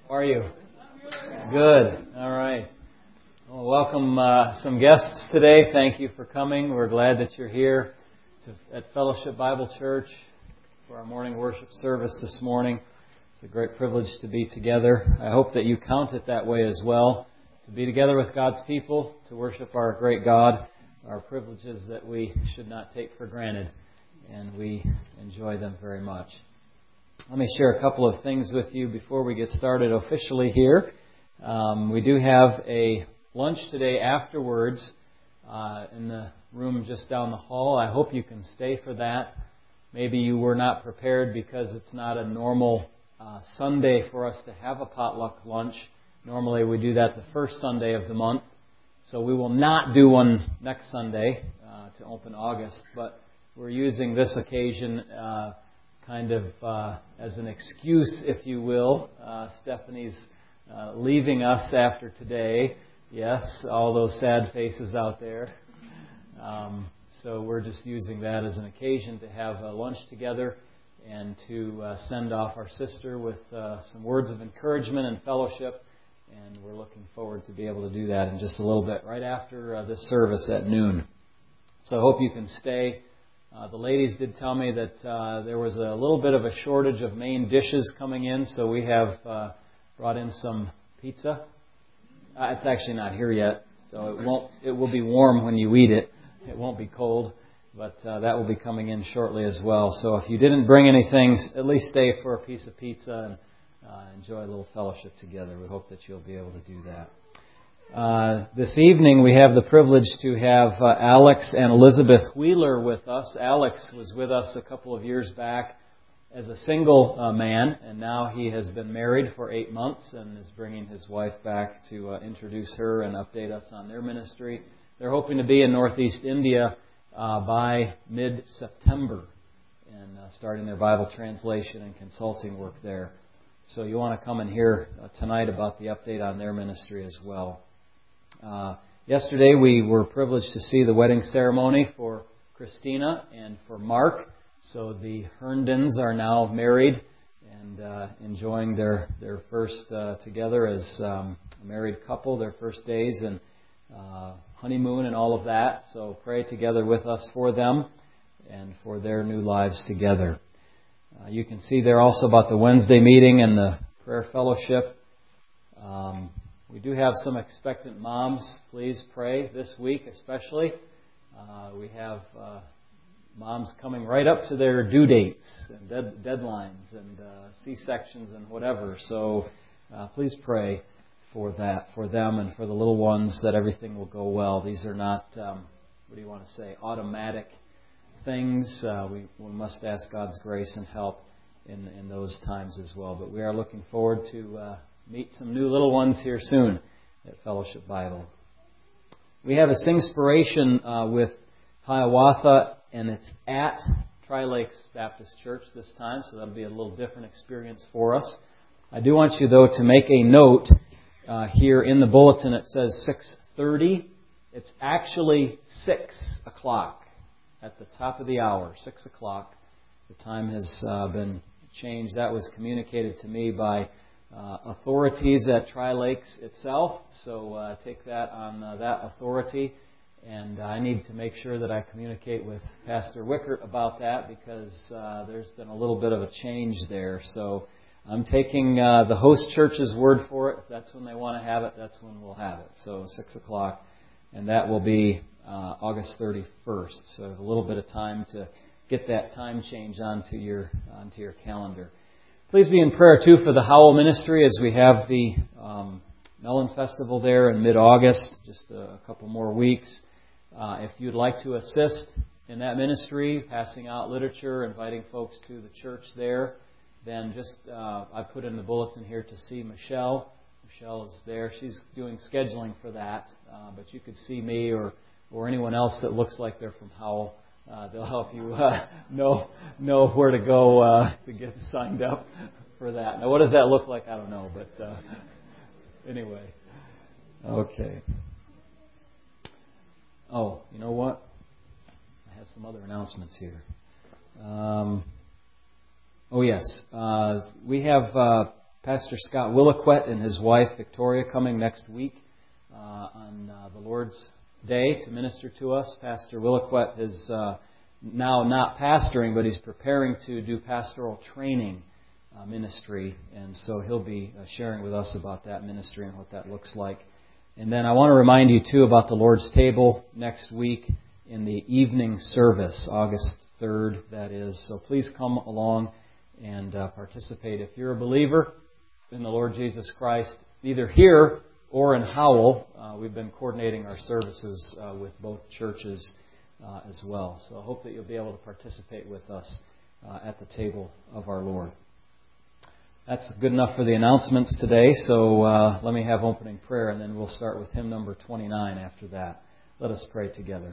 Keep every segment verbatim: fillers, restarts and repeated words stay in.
How are you? Good. All right. Well, welcome uh, some guests today. Thank you for coming. We're glad that you're here to, at Fellowship Bible Church for our morning worship service this morning. It's a great privilege to be together. I hope that you count it that way as well. To be together with God's people, to worship our great God, are privileges that we should not take for granted, and we enjoy them very much. Let me share a couple of things with you before we get started officially here. Um, we do have a lunch today afterwards uh, in the room just down the hall. I hope you can stay for that. Maybe you were not prepared because it's not a normal uh, Sunday for us to have a potluck lunch. Normally we do that the first Sunday of the month. So we will not do one next Sunday uh, to open August, but we're using this occasion uh, kind of uh, as an excuse, if you will. Uh, Stephanie's uh, leaving us after today. Yes, all those sad faces out there. Um, so we're just using that as an occasion to have a lunch together and to uh, send off our sister with uh, some words of encouragement and fellowship. And we're looking forward to be able to do that in just a little bit, right after uh, this service at noon. So I hope you can stay. Uh, the ladies did tell me that uh, there was a little bit of a shortage of main dishes coming in, so we have uh, brought in some pizza. Uh, it's actually not here yet, so it won't. It will be warm when you eat it. It won't be cold, but uh, that will be coming in shortly as well. So if you didn't bring anything, at least stay for a piece of pizza and uh, enjoy a little fellowship together. We hope that you'll be able to do that. Uh, this evening we have the privilege to have uh, Alex and Elizabeth Wheeler with us. Alex was with us a couple of years back as a single uh, man, and now he has been married for eight months and is bringing his wife back to uh, introduce her and update us on their ministry. They're hoping to be in Northeast India uh, by mid-September and uh, starting their Bible translation and consulting work there. So you want to come and hear uh, tonight about the update on their ministry as well. Uh, yesterday we were privileged to see the wedding ceremony for Christina and for Mark. So the Herndons are now married and uh, enjoying their, their first uh, together as um, a married couple, their first days and uh, honeymoon and all of that. So pray together with us for them and for their new lives together. Uh, you can see there also about the Wednesday meeting and the prayer fellowship. Um, We do have some expectant moms. Please pray this week especially. Uh, we have uh, moms coming right up to their due dates and dead, deadlines and uh, C-sections and whatever. So uh, please pray for that, for them and for the little ones, that everything will go well. These are not, um, what do you want to say, automatic things. Uh, we, we must ask God's grace and help in, in those times as well. But we are looking forward to Uh, meet some new little ones here soon at Fellowship Bible. We have a Singspiration uh, with Hiawatha, and it's at Tri-Lakes Baptist Church this time, so that'll be a little different experience for us. I do want you, though, to make a note uh, here in the bulletin. It says six thirty. It's actually six o'clock at the top of the hour, six o'clock. The time has uh, been changed. That was communicated to me by Uh, authorities at Tri-Lakes itself, so uh, take that on uh, that authority, and I need to make sure that I communicate with Pastor Wickert about that because uh, there's been a little bit of a change there. So I'm taking uh, the host church's word for it. If that's when they want to have it, that's when we'll have it. So six o'clock, and that will be uh, August thirty-first. So I have a little bit of time to get that time change onto your onto your calendar. Please be in prayer, too, for the Howell Ministry as we have the um, Melon Festival there in mid-August, just a couple more weeks. Uh, if you'd like to assist in that ministry, passing out literature, inviting folks to the church there, then just, uh, I put in the bulletin here to see Michelle. Michelle is there. She's doing scheduling for that, uh, but you could see me or, or anyone else that looks like they're from Howell. Uh, they'll help you uh, know know where to go uh, to get signed up for that. Now, what does that look like? I don't know, but uh, anyway. Okay. Oh, you know what? I have some other announcements here. Um, oh, yes. Uh, we have uh, Pastor Scott Williquette and his wife Victoria coming next week uh, on uh, the Lord's Day to minister to us. Pastor Williquette is uh, now not pastoring, but he's preparing to do pastoral training uh, ministry, and so he'll be uh, sharing with us about that ministry and what that looks like. And then I want to remind you, too, about the Lord's Table next week in the evening service, August third, that is. So please come along and uh, participate. If you're a believer in the Lord Jesus Christ, either here or in Howell, uh, we've been coordinating our services uh, with both churches uh, as well. So I hope that you'll be able to participate with us uh, at the table of our Lord. That's good enough for the announcements today, so uh, let me have opening prayer, and then we'll start with hymn number twenty-nine after that. Let us pray together.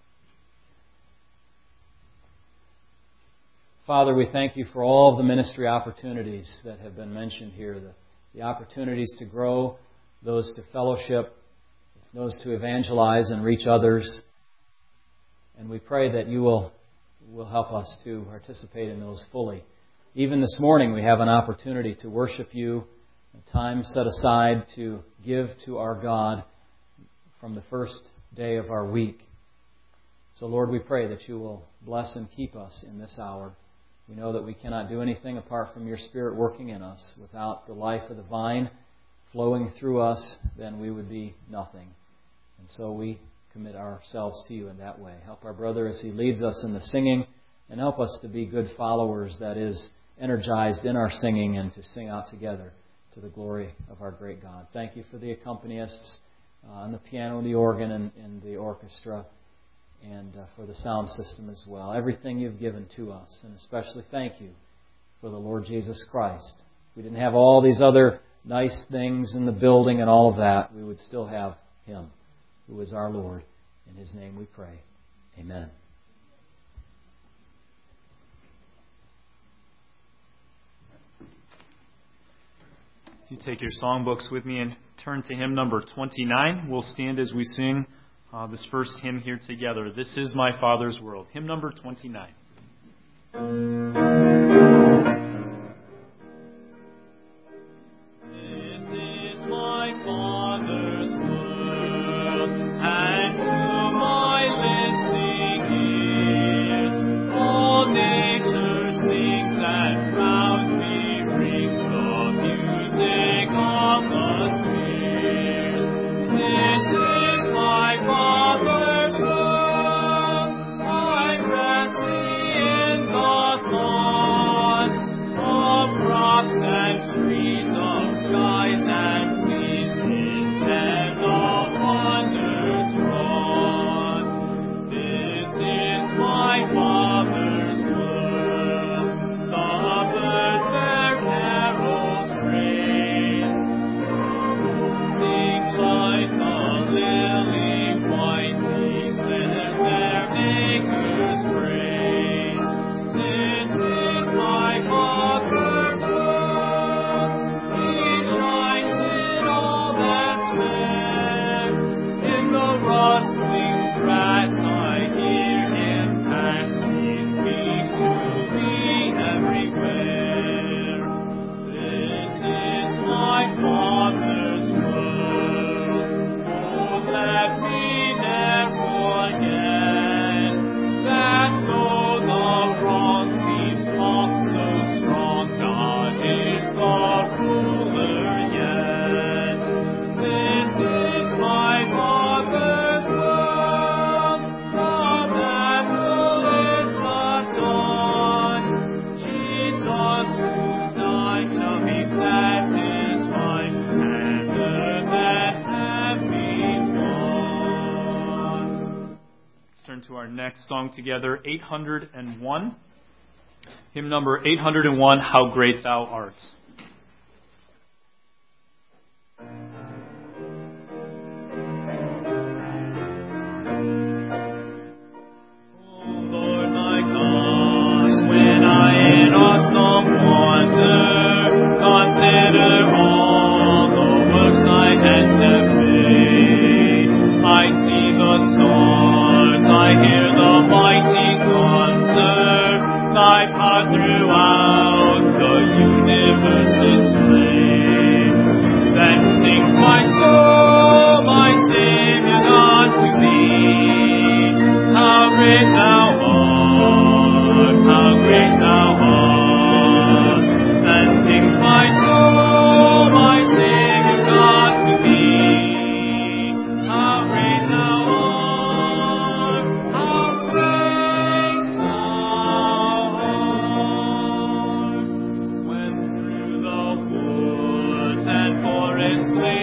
Father, we thank you for all the ministry opportunities that have been mentioned here, the, the opportunities to grow, those to fellowship, those to evangelize and reach others. And we pray that you will, will help us to participate in those fully. Even this morning we have an opportunity to worship you, a time set aside to give to our God from the first day of our week. So Lord, we pray that you will bless and keep us in this hour. We know that we cannot do anything apart from your Spirit working in us. Without the life of the vine flowing through us, then we would be nothing. And so we commit ourselves to you in that way. Help our brother as he leads us in the singing, and help us to be good followers, that is, energized in our singing and to sing out together to the glory of our great God. Thank you for the accompanists uh, on the piano and the organ and, and the orchestra, and uh, for the sound system as well. Everything you've given to us, and especially thank you for the Lord Jesus Christ. If we didn't have all these other nice things in the building and all of that, we would still have Him, who is our Lord. In His name we pray. Amen. If you take your songbooks with me and turn to hymn number twenty-nine, we'll stand as we sing uh, this first hymn here together. This is My Father's World. Hymn number twenty-nine. Song together, eight hundred one. Hymn number eight hundred one, How Great Thou Art. Throughout the universe.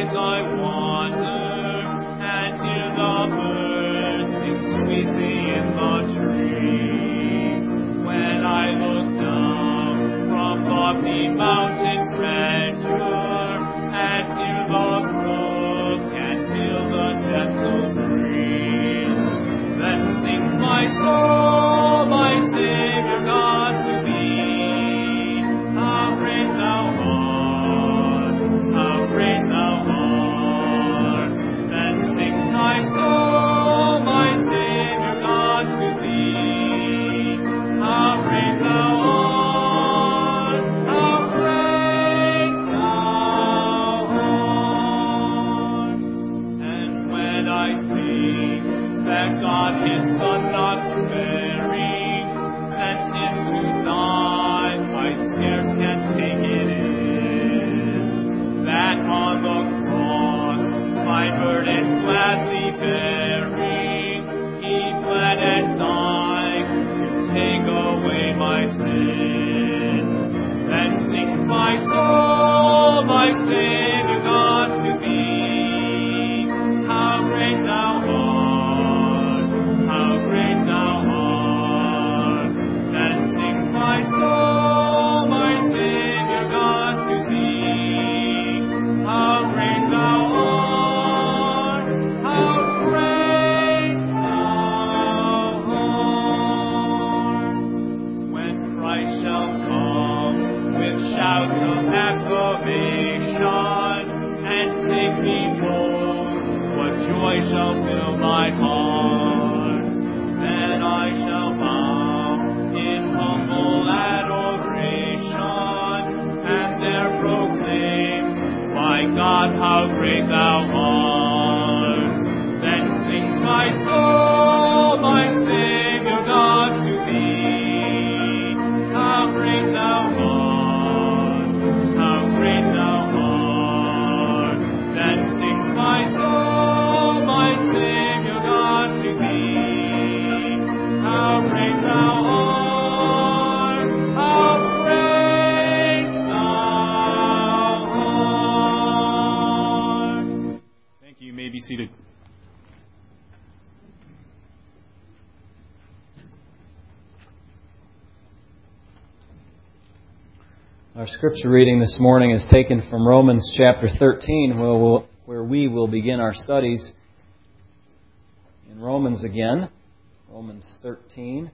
ways I wander, and hear the birds sing sweetly in the trees. When I look down from lofty mountain grandeur, and hear the brook and feel the gentle breeze, then sings my soul, my Savior God, to thee. How great thou art, how great thou art. Then sings my soul, my Savior God, to thee. How great thou art, how great thou art. And when I think that God his Son not sparing sent him to die, I scarce can take it in, that on the cross, my burden gladly bearing, he bled and died to take away my sin. Then sings my soul, my Savior God, to thee. How great thou art, how great thou art. Then sings my soul, my Savior God, to thee. How great thou art, how great thou art. When Christ shall come with shouts of acclamation and take me home, what joy shall fill my heart. Then I shall bow in humble adoration and there proclaim, my God, how great thou art. Then sings my soul, my Savior God, to thee. How great thou art, how great thou art. Then sings my soul, my Savior God, to thee. How great thou art, how great thou art. Thank you. You may be seated. Our scripture reading this morning is taken from Romans chapter thirteen, where, we'll, where we will begin our studies in Romans again. Romans thirteen.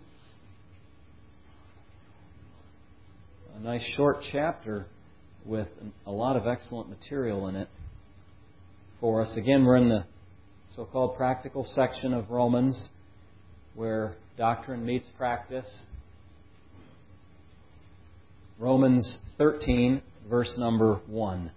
A nice short chapter with a lot of excellent material in it for us. Again, we're in the so-called practical section of Romans, where doctrine meets practice. Romans thirteen, verse number one.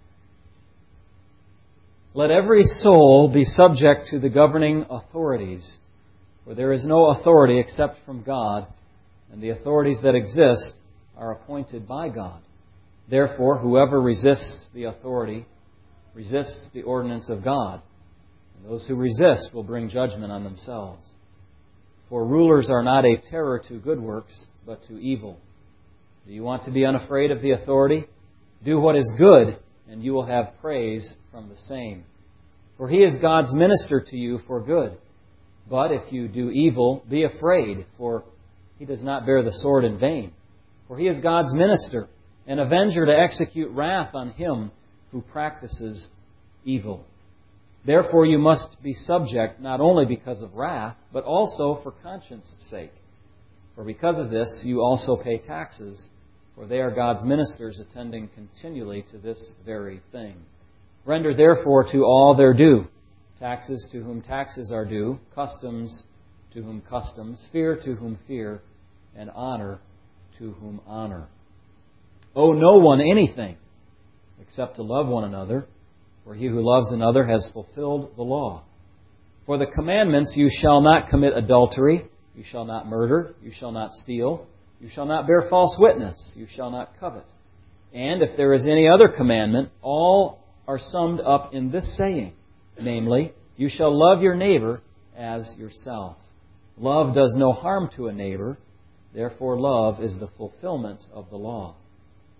Let every soul be subject to the governing authorities, for there is no authority except from God, and the authorities that exist are appointed by God. Therefore, whoever resists the authority resists the ordinance of God, and those who resist will bring judgment on themselves. For rulers are not a terror to good works, but to evil. Do you want to be unafraid of the authority? Do what is good, and you will have praise from the same. For he is God's minister to you for good. But if you do evil, be afraid, for he does not bear the sword in vain. For he is God's minister, an avenger to execute wrath on him who practices evil. Therefore you must be subject not only because of wrath, but also for conscience' sake. For because of this you also pay taxes, for they are God's ministers attending continually to this very thing. Render therefore to all their due, taxes to whom taxes are due, customs to whom customs, fear to whom fear, and honor to whom honor. Owe no one anything except to love one another, for he who loves another has fulfilled the law. For the commandments, you shall not commit adultery, you shall not murder, you shall not steal, you shall not bear false witness, you shall not covet. And if there is any other commandment, all are summed up in this saying, namely, you shall love your neighbor as yourself. Love does no harm to a neighbor, therefore love is the fulfillment of the law.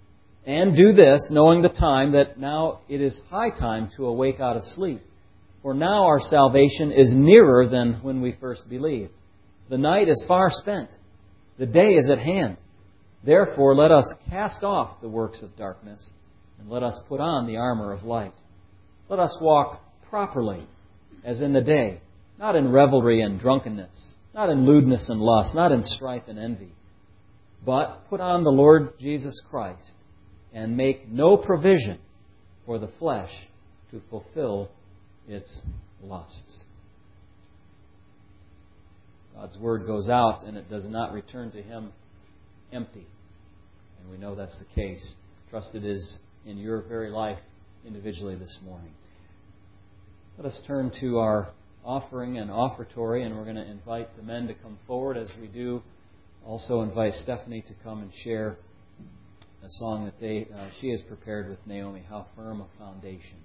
And do this, knowing the time, that now it is high time to awake out of sleep. For now our salvation is nearer than when we first believed. The night is far spent. The day is at hand. Therefore let us cast off the works of darkness, and let us put on the armor of light. Let us walk properly, as in the day, not in revelry and drunkenness, not in lewdness and lust, not in strife and envy, but put on the Lord Jesus Christ, and make no provision for the flesh to fulfill its lusts. God's Word goes out and it does not return to Him empty. And we know that's the case. Trust it is in your very life individually this morning. Let us turn to our offering and offertory, and we're going to invite the men to come forward. As we do, also invite Stephanie to come and share a song that they uh, she has prepared with Naomi, How Firm a Foundation.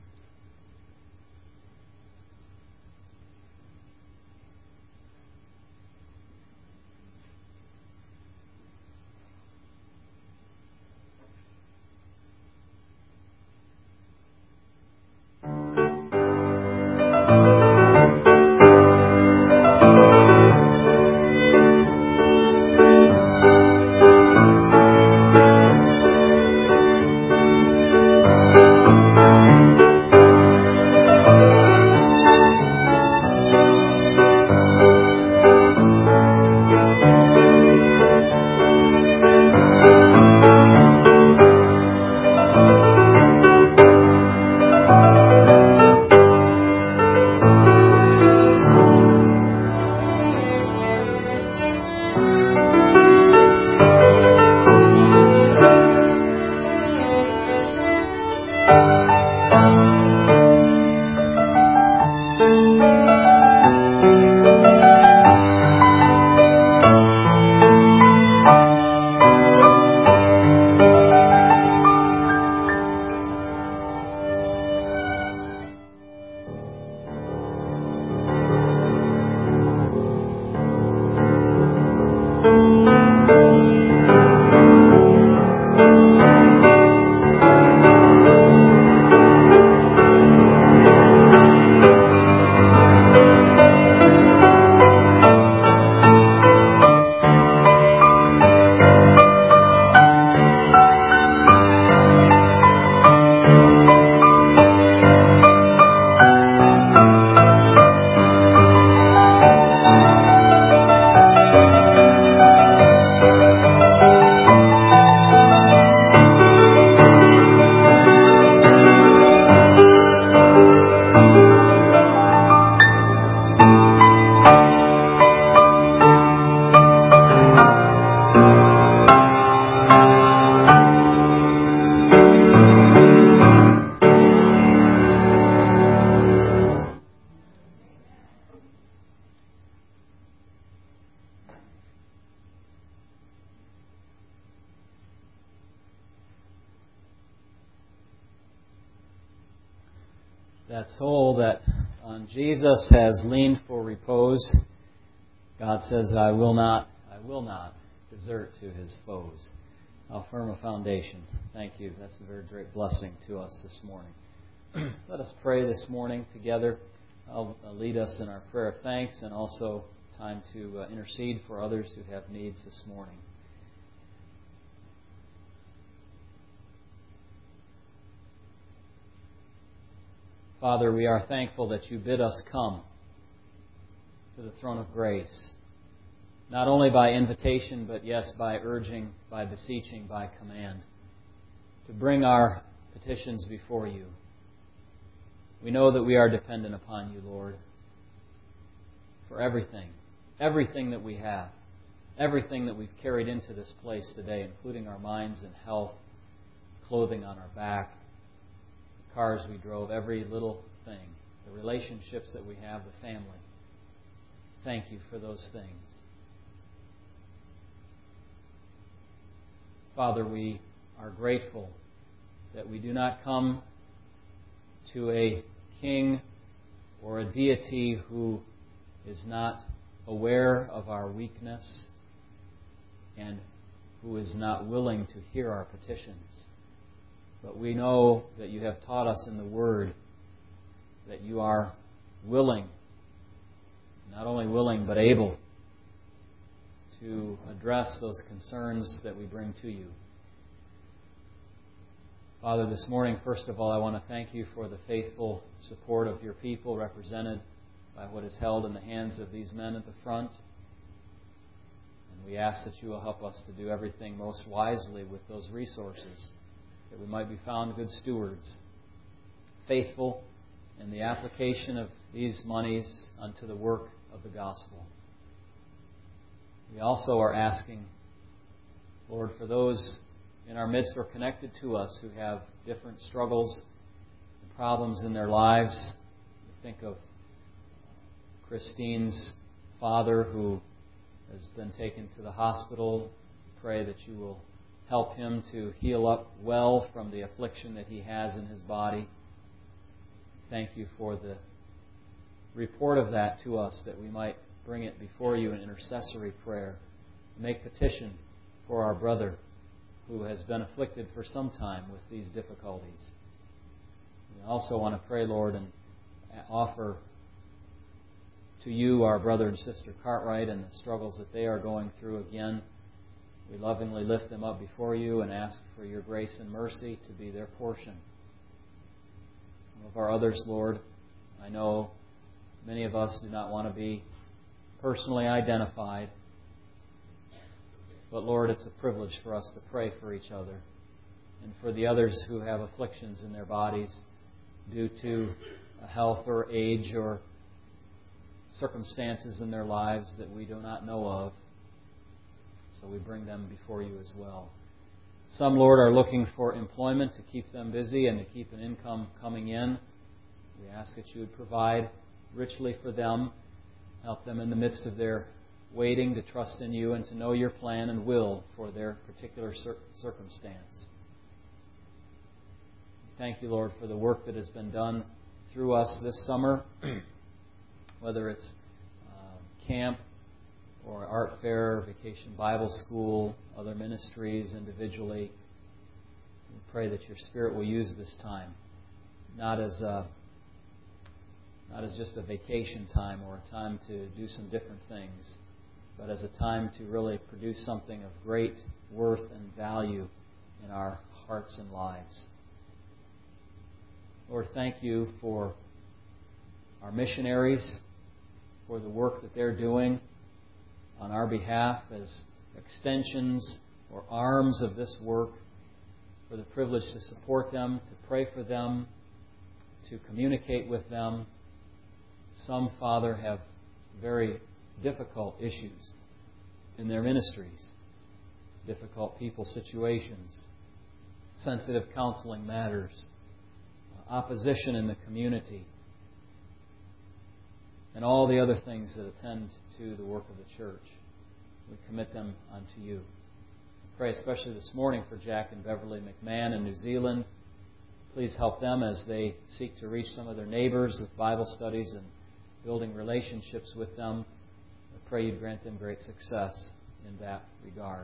That soul that on Jesus has leaned for repose, God says, I will not, I will not desert to His foes. How firm a foundation. Thank you. That's a very great blessing to us this morning. Let us pray this morning together. I'll lead us in our prayer of thanks and also time to uh, intercede for others who have needs this morning. Father, we are thankful that You bid us come to the throne of grace, not only by invitation, but yes, by urging, by beseeching, by command, to bring our petitions before You. We know that we are dependent upon You, Lord, for everything, everything that we have, everything that we've carried into this place today, including our minds and health, clothing on our back, cars we drove, every little thing, the relationships that we have, the family. Thank You for those things. Father, we are grateful that we do not come to a king or a deity who is not aware of our weakness and who is not willing to hear our petitions. But we know that you have taught us in the Word that you are willing, not only willing, but able to address those concerns that we bring to you. Father, this morning, first of all, I want to thank you for the faithful support of your people represented by what is held in the hands of these men at the front. And we ask that you will help us to do everything most wisely with those resources, that we might be found good stewards, faithful in the application of these monies unto the work of the gospel. We also are asking, Lord, for those in our midst or connected to us who have different struggles and problems in their lives. We think of Christine's father who has been taken to the hospital. Pray that you will help him to heal up well from the affliction that he has in his body. Thank you for the report of that to us, that we might bring it before you in intercessory prayer. Make petition for our brother who has been afflicted for some time with these difficulties. We also want to pray, Lord, and offer to you our brother and sister Cartwright and the struggles that they are going through again. We lovingly lift them up before you and ask for your grace and mercy to be their portion. Some of our others, Lord, I know many of us do not want to be personally identified. But Lord, it's a privilege for us to pray for each other and for the others who have afflictions in their bodies due to health or age or circumstances in their lives that we do not know of. So we bring them before you as well. Some, Lord, are looking for employment to keep them busy and to keep an income coming in. We ask that you would provide richly for them, help them in the midst of their waiting to trust in you and to know your plan and will for their particular cir- circumstance. Thank you, Lord, for the work that has been done through us this summer, whether it's uh, camp or art fair, vacation Bible school, other ministries individually. We pray that your Spirit will use this time, not as a, not as just a vacation time or a time to do some different things, but as a time to really produce something of great worth and value in our hearts and lives. Lord, thank you for our missionaries, for the work that they're doing on our behalf as extensions or arms of this work, for the privilege to support them, to pray for them, to communicate with them. Some, Father, have very difficult issues in their ministries, difficult people situations, sensitive counseling matters, opposition in the community, and all the other things that attend to the work of the church. We commit them unto you. I pray especially this morning for Jack and Beverly McMahon in New Zealand. Please help them as they seek to reach some of their neighbors with Bible studies and building relationships with them. I pray you'd grant them great success in that regard.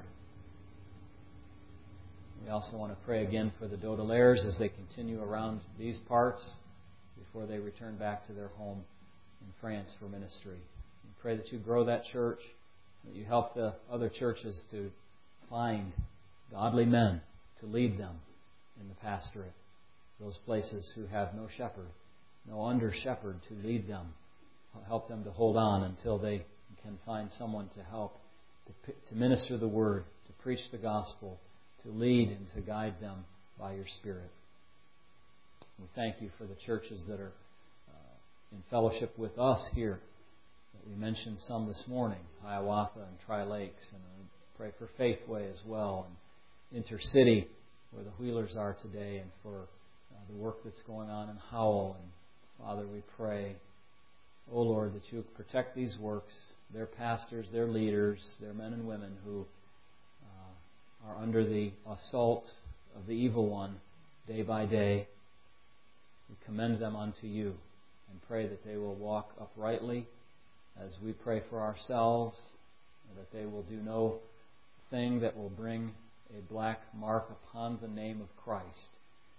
We also want to pray again for the Dodelaires as they continue around these parts before they return back to their home in France for ministry. We pray that you grow that church, that you help the other churches to find godly men to lead them in the pastorate. Those places who have no shepherd, no under shepherd to lead them. Help them to hold on until they can find someone to help, to, to minister the word, to preach the gospel, to lead and to guide them by your Spirit. We thank you for the churches that are uh, in fellowship with us here. We mentioned some this morning, Hiawatha and Tri-Lakes, and I pray for Faithway as well, and Intercity, where the Wheelers are today, and for uh, the work that's going on in Howell. And Father, we pray, oh Lord, that you protect these works, their pastors, their leaders, their men and women who uh, are under the assault of the evil one day by day. We commend them unto you and pray that they will walk uprightly as we pray for ourselves, and that they will do no thing that will bring a black mark upon the name of Christ,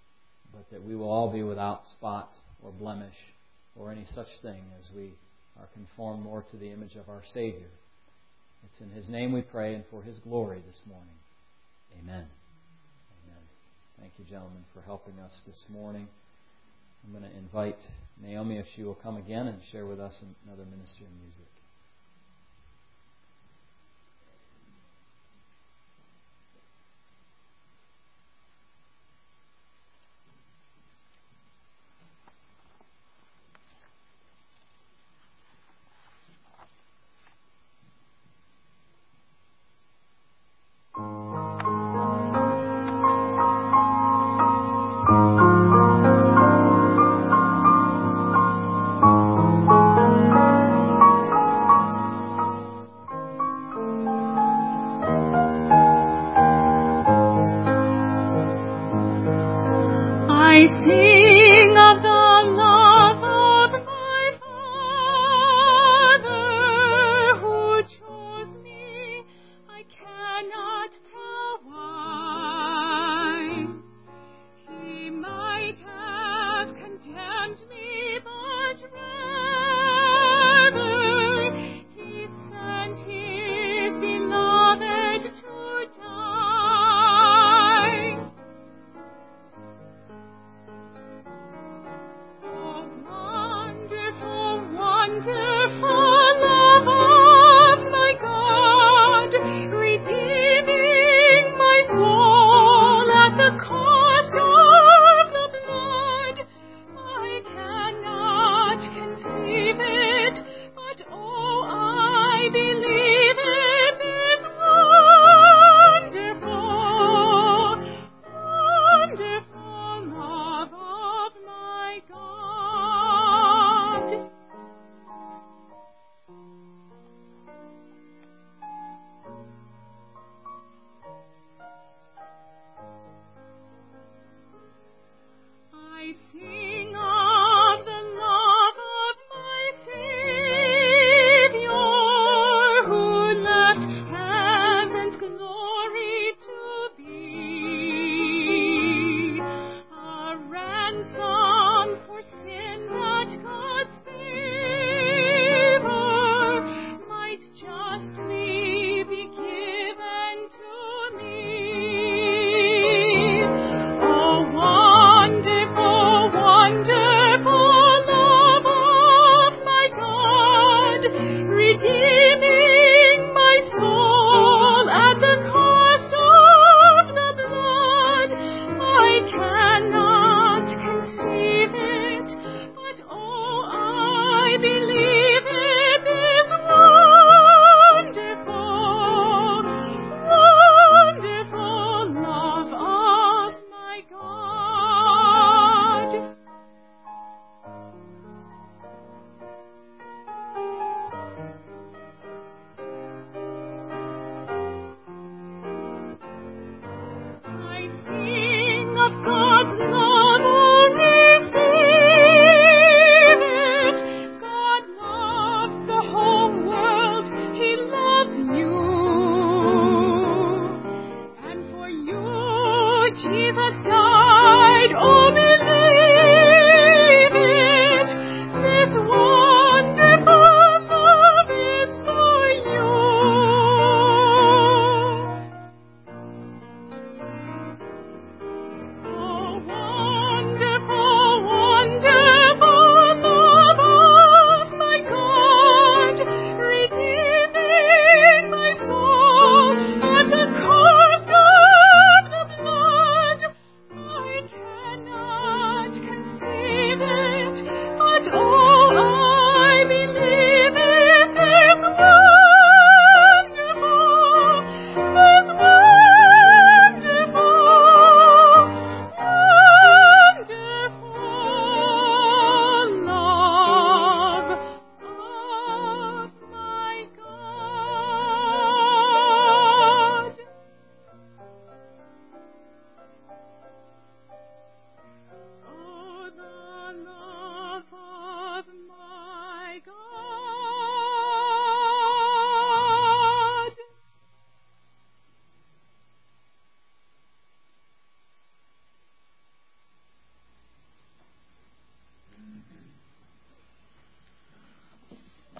but that we will all be without spot or blemish or any such thing as we are conformed more to the image of our Savior. It's in His name we pray and for His glory this morning. Amen. Amen. Thank you, gentlemen, for helping us this morning. I'm going to invite Naomi if she will come again and share with us another ministry of music.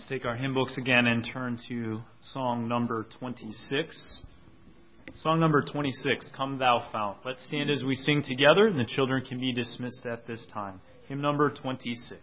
Let's take our hymn books again and turn to song number twenty-six. Song number twenty-six, Come Thou Fount. Let's stand as we sing together, and the children can be dismissed at this time. Hymn number twenty-six.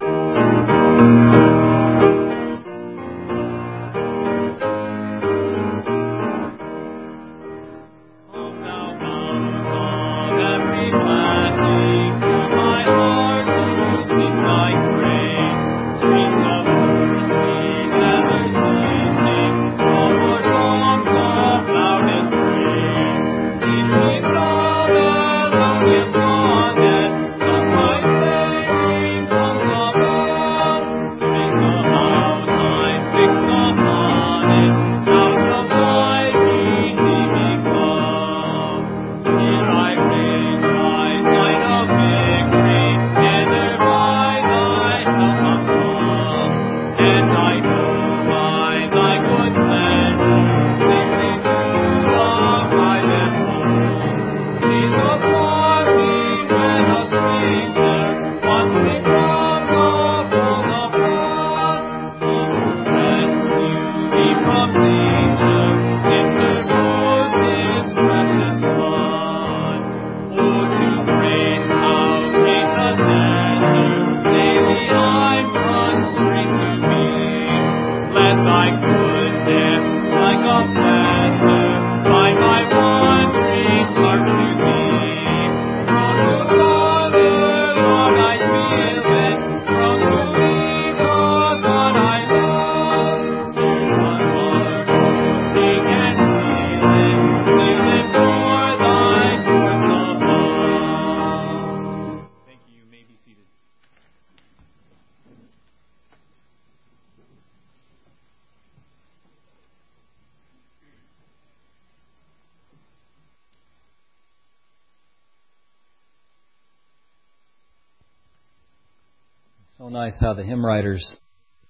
So nice how the hymn writers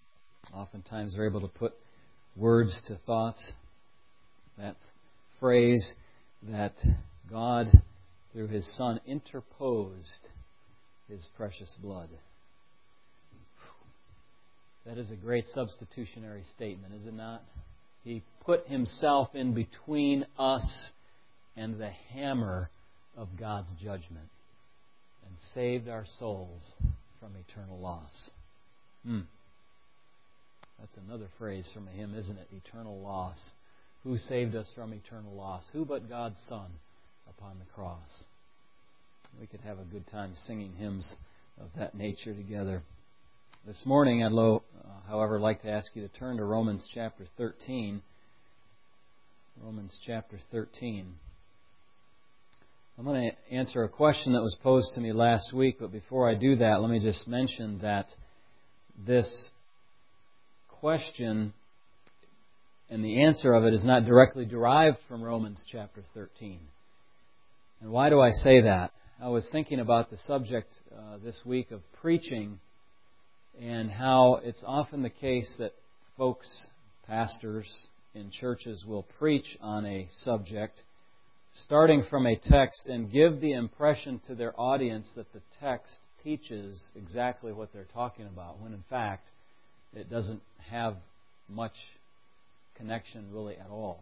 oftentimes are able to put words to thoughts. That phrase that God, through His Son, interposed His precious blood. That is a great substitutionary statement, is it not? He put Himself in between us and the hammer of God's judgment and saved our souls from eternal loss. Hmm. That's another phrase from a hymn, isn't it? Eternal loss. Who saved us from eternal loss? Who but God's Son upon the cross? We could have a good time singing hymns of that nature together. This morning, I'd, lo, uh, however, like to ask you to turn to Romans chapter thirteen. Romans chapter thirteen. I'm going to answer a question that was posed to me last week, but before I do that, let me just mention that this question and the answer of it is not directly derived from Romans chapter thirteen. And why do I say that? I was thinking about the subject uh, this week of preaching and how it's often the case that folks, pastors in churches will preach on a subject starting from a text and give the impression to their audience that the text teaches exactly what they're talking about, when in fact it doesn't have much connection really at all.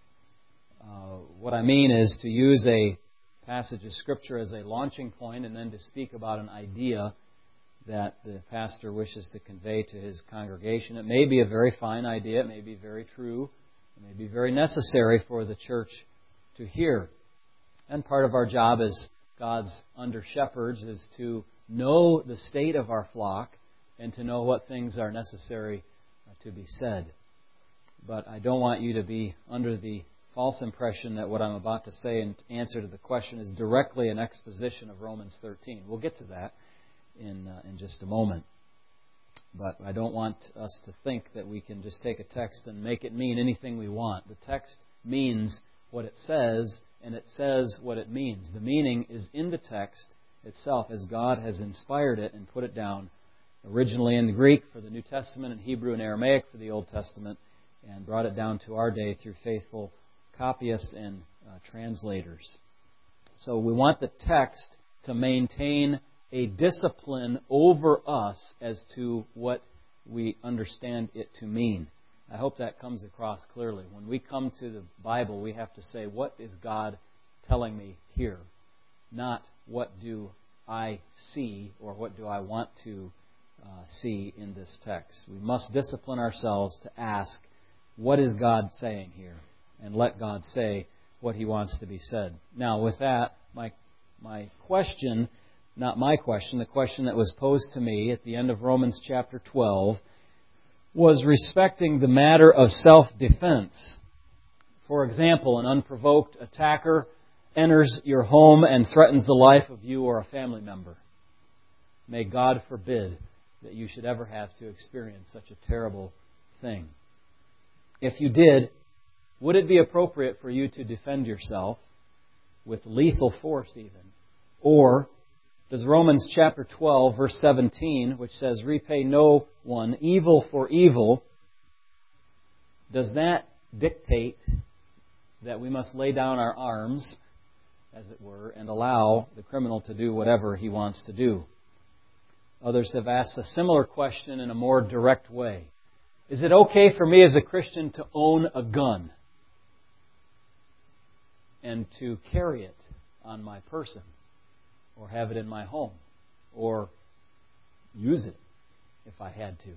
Uh, what I mean is to use a passage of Scripture as a launching point and then to speak about an idea that the pastor wishes to convey to his congregation. It may be a very fine idea, it may be very true, it may be very necessary for the church to hear. And part of our job as God's under-shepherds is to know the state of our flock and to know what things are necessary to be said. But I don't want you to be under the false impression that what I'm about to say in answer to the question is directly an exposition of Romans thirteen. We'll get to that in uh, in just a moment. But I don't want us to think that we can just take a text and make it mean anything we want. The text means what it says, and it says what it means. The meaning is in the text itself as God has inspired it and put it down originally in the Greek for the New Testament and Hebrew and Aramaic for the Old Testament, and brought it down to our day through faithful copyists and uh, translators. So we want the text to maintain a discipline over us as to what we understand it to mean. I hope that comes across clearly. When we come to the Bible, we have to say, what is God telling me here? Not what do I see or what do I want to uh, see in this text. We must discipline ourselves to ask, what is God saying here? And let God say what He wants to be said. Now, with that, my my question, not my question, the question that was posed to me at the end of Romans chapter twelve was respecting the matter of self-defense. For example, an unprovoked attacker enters your home and threatens the life of you or a family member. May God forbid that you should ever have to experience such a terrible thing. If you did, would it be appropriate for you to defend yourself with lethal force even? Or does Romans chapter twelve, verse seventeen, which says, repay no one evil for evil, does that dictate that we must lay down our arms, as it were, and allow the criminal to do whatever he wants to do? Others have asked a similar question in a more direct way. Is it okay for me as a Christian to own a gun and to carry it on my person, or have it in my home, or use it if I had to?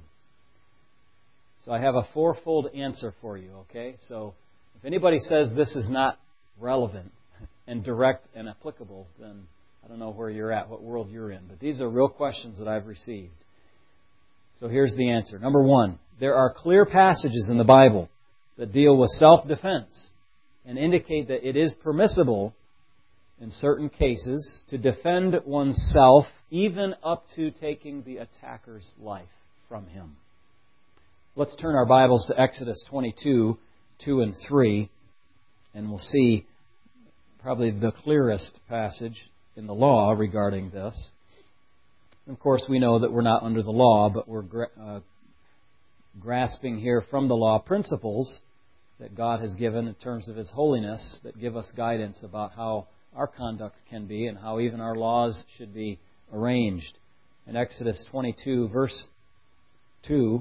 So I have a fourfold answer for you, okay? So if anybody says this is not relevant and direct and applicable, then I don't know where you're at, what world you're in. But these are real questions that I've received. So here's the answer. Number one, there are clear passages in the Bible that deal with self-defense and indicate that it is permissible in certain cases to defend oneself even up to taking the attacker's life from him. Let's turn our Bibles to Exodus twenty-two, two and three, and we'll see probably the clearest passage in the law regarding this. Of course, we know that we're not under the law, but we're gra- uh, grasping here from the law principles that God has given in terms of His holiness that give us guidance about how our conduct can be and how even our laws should be arranged. In Exodus twenty-two, verse two,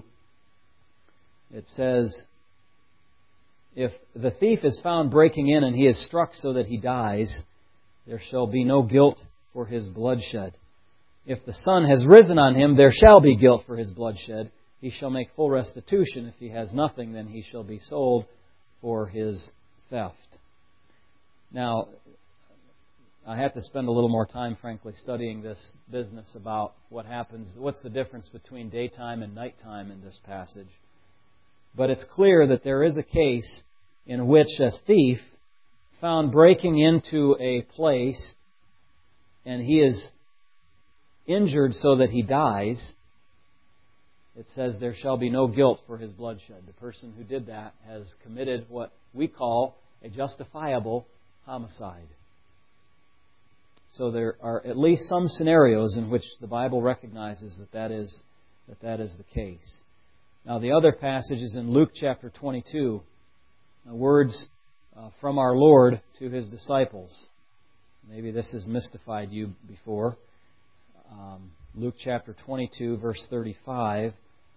it says, if the thief is found breaking in and he is struck so that he dies, there shall be no guilt for his bloodshed. If the sun has risen on him, there shall be guilt for his bloodshed. He shall make full restitution. If he has nothing, then he shall be sold for his theft. Now, I have to spend a little more time, frankly, studying this business about what happens, what's the difference between daytime and nighttime in this passage. But it's clear that there is a case in which a thief found breaking into a place and he is injured so that he dies. It says there shall be no guilt for his bloodshed. The person who did that has committed what we call a justifiable homicide. So there are at least some scenarios in which the Bible recognizes that that is, that that is the case. Now the other passage is in Luke chapter twenty-two, words uh, from our Lord to His disciples. Maybe this has mystified you before. Um, Luke chapter twenty-two, verse thirty-five.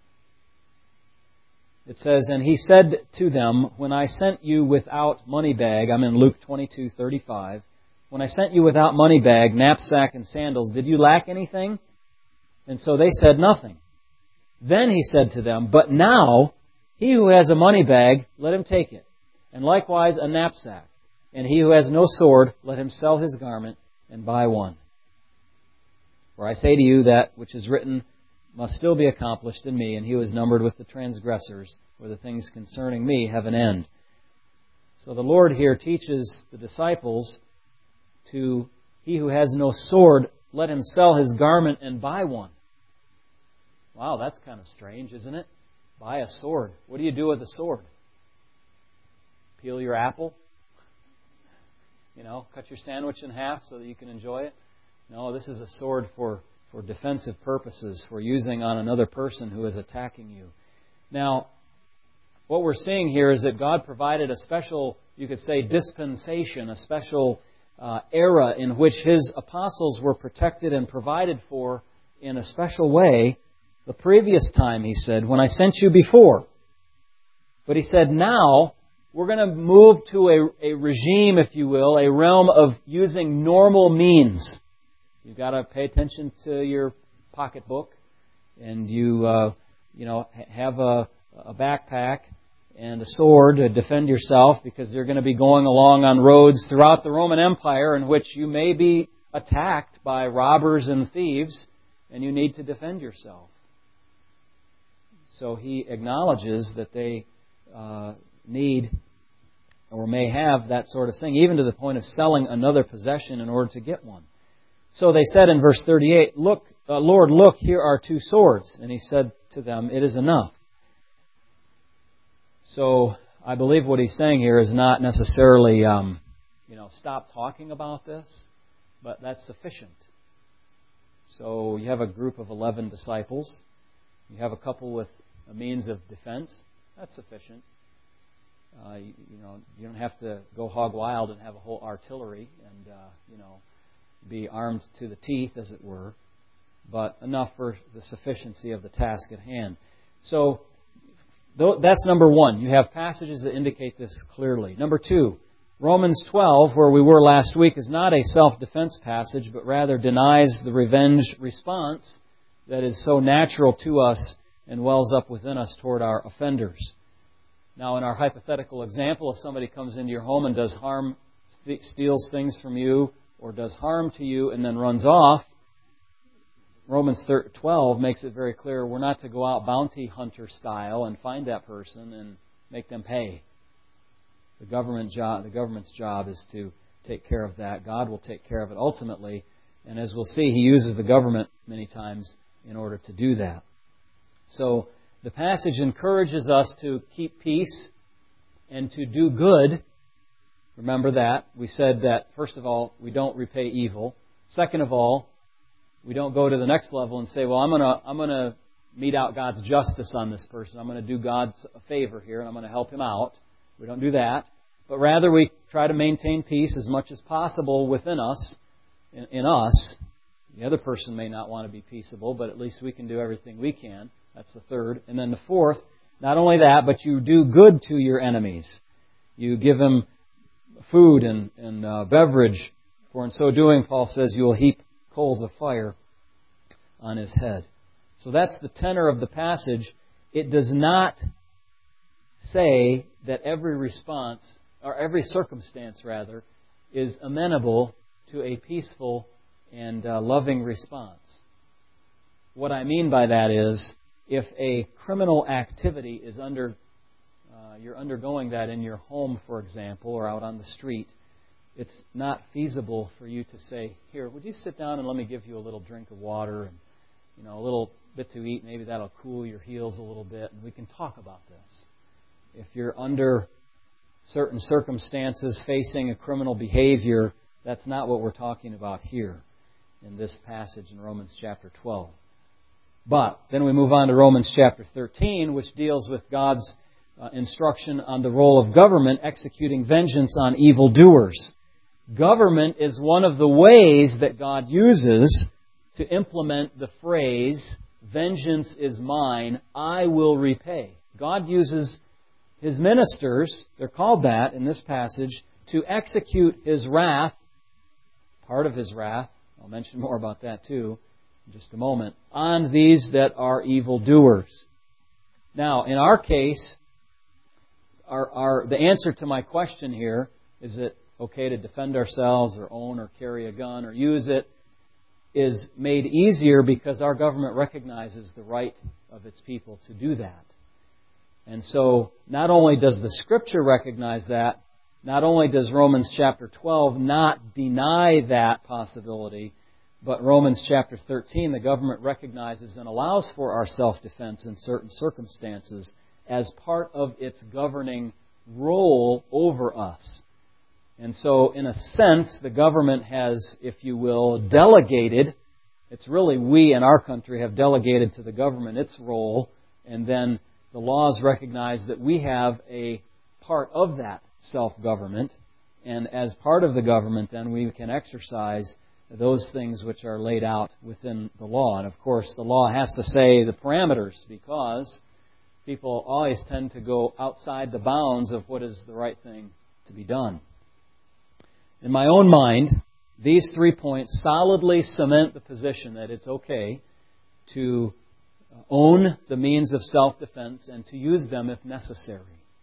It says, and He said to them, when I sent you without money bag, I'm in Luke twenty-two, thirty-five. When I sent you without money bag, knapsack, and sandals, did you lack anything? And so they said nothing. Then He said to them, but now he who has a money bag, let him take it, and likewise a knapsack. And he who has no sword, let him sell his garment and buy one. For I say to you that which is written must still be accomplished in me, and he who is numbered with the transgressors, for the things concerning me have an end. So the Lord here teaches the disciples to, he who has no sword, let him sell his garment and buy one. Wow, that's kind of strange, isn't it? Buy a sword. What do you do with a sword? Peel your apple? You know, cut your sandwich in half so that you can enjoy it? No, this is a sword for, for defensive purposes, for using on another person who is attacking you. Now, what we're seeing here is that God provided a special, you could say, dispensation, a special uh, era in which His apostles were protected and provided for in a special way the previous time, he said, when I sent you before. But he said, now we're going to move to a, a regime, if you will, a realm of using normal means. You've got to pay attention to your pocketbook, and you, uh, you know, have a, a backpack and a sword to defend yourself, because they're going to be going along on roads throughout the Roman Empire in which you may be attacked by robbers and thieves, and you need to defend yourself. So he acknowledges that they uh, need or may have that sort of thing, even to the point of selling another possession in order to get one. So they said in verse thirty-eight, "Look, uh, Lord, look, here are two swords." And he said to them, "It is enough." So I believe what he's saying here is not necessarily, um, you know, stop talking about this, but that's sufficient. So you have a group of eleven disciples. You have a couple with a means of defense. That's sufficient. Uh, you, you know, you don't have to go hog wild and have a whole artillery and, uh, you know, be armed to the teeth, as it were, but enough for the sufficiency of the task at hand. So that's number one. You have passages that indicate this clearly. Number two, Romans twelve, where we were last week, is not a self-defense passage, but rather denies the revenge response that is so natural to us and wells up within us toward our offenders. Now, in our hypothetical example, if somebody comes into your home and does harm, steals things from you, or does harm to you and then runs off, Romans twelve makes it very clear we're not to go out bounty hunter style and find that person and make them pay. The government job, the government's job is to take care of that. God will take care of it ultimately. And as we'll see, He uses the government many times in order to do that. So the passage encourages us to keep peace and to do good. Remember that. We said that, first of all, we don't repay evil. Second of all, we don't go to the next level and say, well, I'm going to I'm going to mete out God's justice on this person. I'm going to do God a favor here, and I'm going to help him out. We don't do that. But rather, we try to maintain peace as much as possible within us, in, in us. The other person may not want to be peaceable, but at least we can do everything we can. That's the third. And then the fourth, not only that, but you do good to your enemies. You give them food and, and uh, beverage, for in so doing, Paul says, you will heap coals of fire on his head. So that's the tenor of the passage. It does not say that every response, or every circumstance rather, is amenable to a peaceful and uh, loving response. What I mean by that is, if a criminal activity is under, uh, you're undergoing that in your home, for example, or out on the street, it's not feasible for you to say, here, would you sit down and let me give you a little drink of water and, you know, a little bit to eat. Maybe that'll cool your heels a little bit, and we can talk about this. If you're under certain circumstances facing a criminal behavior, that's not what we're talking about here in this passage in Romans chapter twelve. But then we move on to Romans chapter thirteen, which deals with God's uh, instruction on the role of government executing vengeance on evildoers. Government is one of the ways that God uses to implement the phrase, vengeance is mine, I will repay. God uses His ministers, they're called that in this passage, to execute His wrath, part of His wrath, I'll mention more about that too in just a moment, on these that are evildoers. Now, in our case, our, our, the answer to my question here, is it okay to defend ourselves or own or carry a gun or use it, is made easier because our government recognizes the right of its people to do that. And so, not only does the Scripture recognize that, not only does Romans chapter twelve not deny that possibility, but Romans chapter thirteen, the government recognizes and allows for our self-defense in certain circumstances as part of its governing role over us. And so, in a sense, the government has, if you will, delegated, it's really we in our country have delegated to the government its role, and then the laws recognize that we have a part of that self-government, and as part of the government, then we can exercise those things which are laid out within the law. And of course, the law has to say the parameters, because people always tend to go outside the bounds of what is the right thing to be done. In my own mind, these three points solidly cement the position that it's okay to own the means of self-defense and to use them if necessary.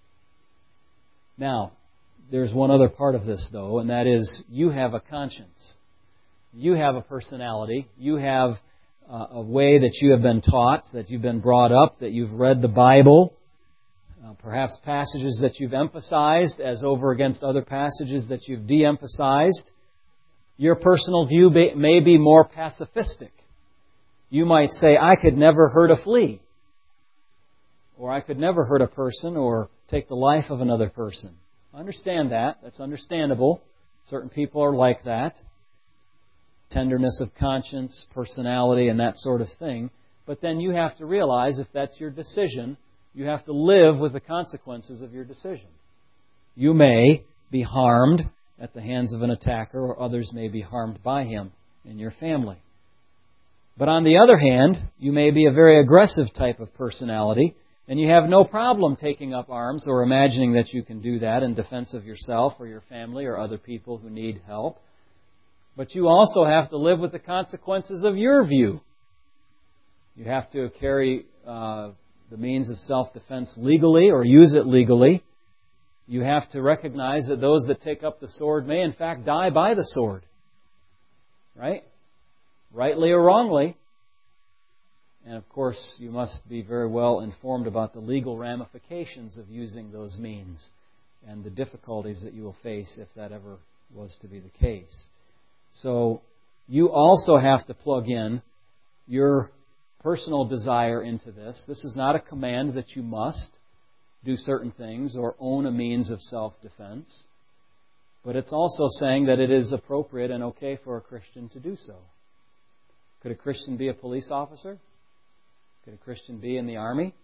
Now, there's one other part of this, though, and that is you have a conscience. You have a personality. You have uh, a way that you have been taught, that you've been brought up, that you've read the Bible, uh, perhaps passages that you've emphasized as over against other passages that you've de-emphasized. Your personal view may be more pacifistic. You might say, I could never hurt a flea, or I could never hurt a person or take the life of another person. I understand that. That's understandable. Certain people are like that. Tenderness of conscience, personality, and that sort of thing. But then you have to realize if that's your decision, you have to live with the consequences of your decision. You may be harmed at the hands of an attacker, or others may be harmed by him in your family. But on the other hand, you may be a very aggressive type of personality, and you have no problem taking up arms or imagining that you can do that in defense of yourself or your family or other people who need help. But you also have to live with the consequences of your view. You have to carry uh, the means of self-defense legally or use it legally. You have to recognize that those that take up the sword may in fact die by the sword. Right? Rightly or wrongly. And of course, you must be very well informed about the legal ramifications of using those means and the difficulties that you will face if that ever was to be the case. So, you also have to plug in your personal desire into this. This is not a command that you must do certain things or own a means of self-defense. But it's also saying that it is appropriate and okay for a Christian to do so. Could a Christian be a police officer? Could a Christian be in the army?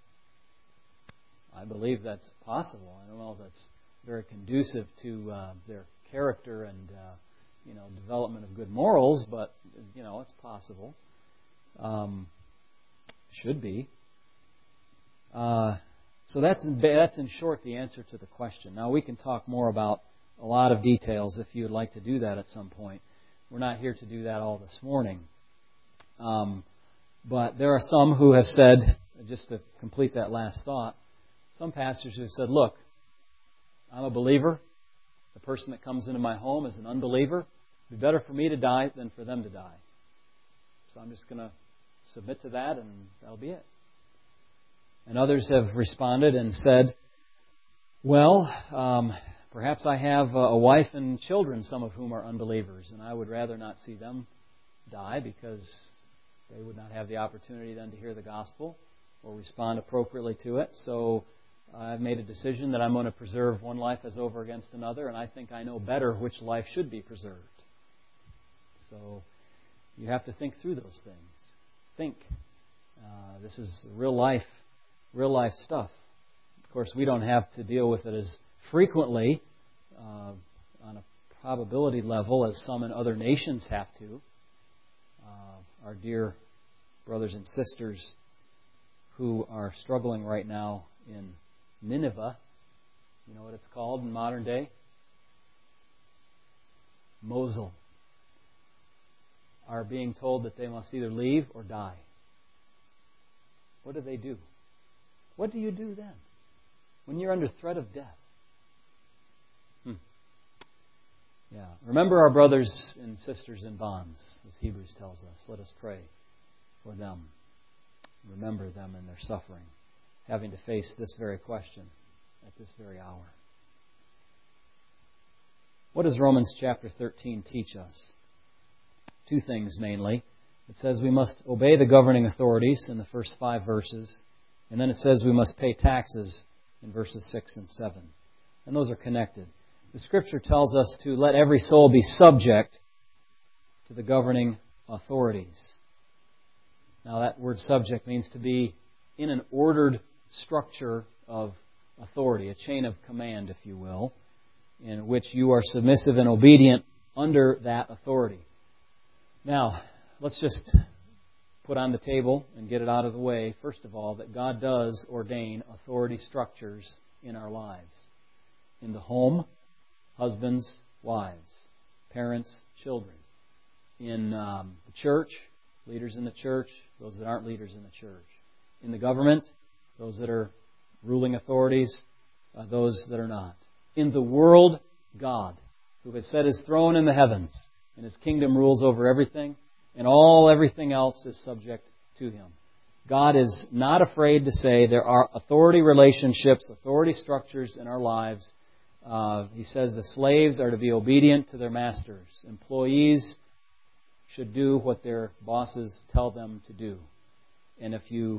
I believe that's possible. I don't know if that's very conducive to uh, their character and uh, you know development of good morals, but you know it's possible. Um, should be. Uh, so that's in, that's in short the answer to the question. Now we can talk more about a lot of details if you would like to do that at some point. We're not here to do that all this morning. Um, but there are some who have said, just to complete that last thought, some pastors have said, look, I'm a believer. The person that comes into my home is an unbeliever. It would be better for me to die than for them to die. So I'm just going to submit to that and that'll be it. And others have responded and said, well, um, perhaps I have a wife and children, some of whom are unbelievers, and I would rather not see them die because they would not have the opportunity then to hear the gospel or respond appropriately to it. So I've made a decision that I'm going to preserve one life as over against another, and I think I know better which life should be preserved. So you have to think through those things. Think. Uh, this is real life, real life stuff. Of course, we don't have to deal with it as frequently uh, on a probability level as some in other nations have to. Uh, our dear brothers and sisters who are struggling right now in Nineveh, you know what it's called in modern day? Mosul, are being told that they must either leave or die. What do they do? What do you do then when you're under threat of death? Hmm. Yeah. Remember our brothers and sisters in bonds, as Hebrews tells us. Let us pray for them. Remember them in their suffering, having to face this very question at this very hour. What does Romans chapter thirteen teach us? Two things mainly. It says we must obey the governing authorities in the first five verses, and then it says we must pay taxes in verses six and seven. And those are connected. The Scripture tells us to let every soul be subject to the governing authorities. Now that word subject means to be in an ordered structure of authority, a chain of command, if you will, in which you are submissive and obedient under that authority. Now, let's just put on the table and get it out of the way, first of all, that God does ordain authority structures in our lives. In the home, husbands, wives, parents, children. In um, the church, leaders in the church, those that aren't leaders in the church. In the government, those that are ruling authorities, uh, those that are not. In the world, God, who has set His throne in the heavens, and His kingdom rules over everything, and all everything else is subject to Him. God is not afraid to say there are authority relationships, authority structures in our lives. Uh, he says the slaves are to be obedient to their masters. Employees should do what their bosses tell them to do. And if you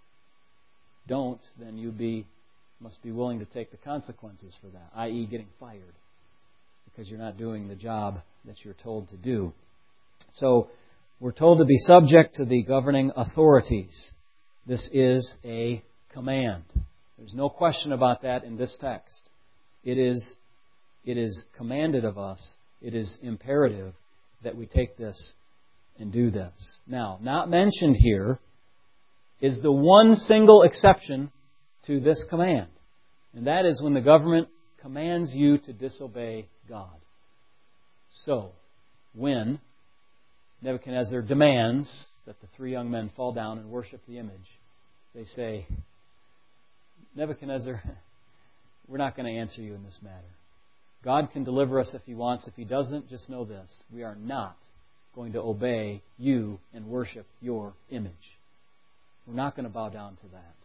don't, then you be must be willing to take the consequences for that, that is getting fired, because you're not doing the job that you're told to do. So we're told to be subject to the governing authorities. This is a command. There's no question about that in this text. It is, it is commanded of us. It is imperative that we take this and do this. Now, not mentioned here is the one single exception to this command. And that is when the government commands you to disobey God. So, when Nebuchadnezzar demands that the three young men fall down and worship the image, they say, Nebuchadnezzar, we're not going to answer you in this matter. God can deliver us if He wants. If He doesn't, just know this. We are not going to obey you and worship your image. We're not going to bow down to that.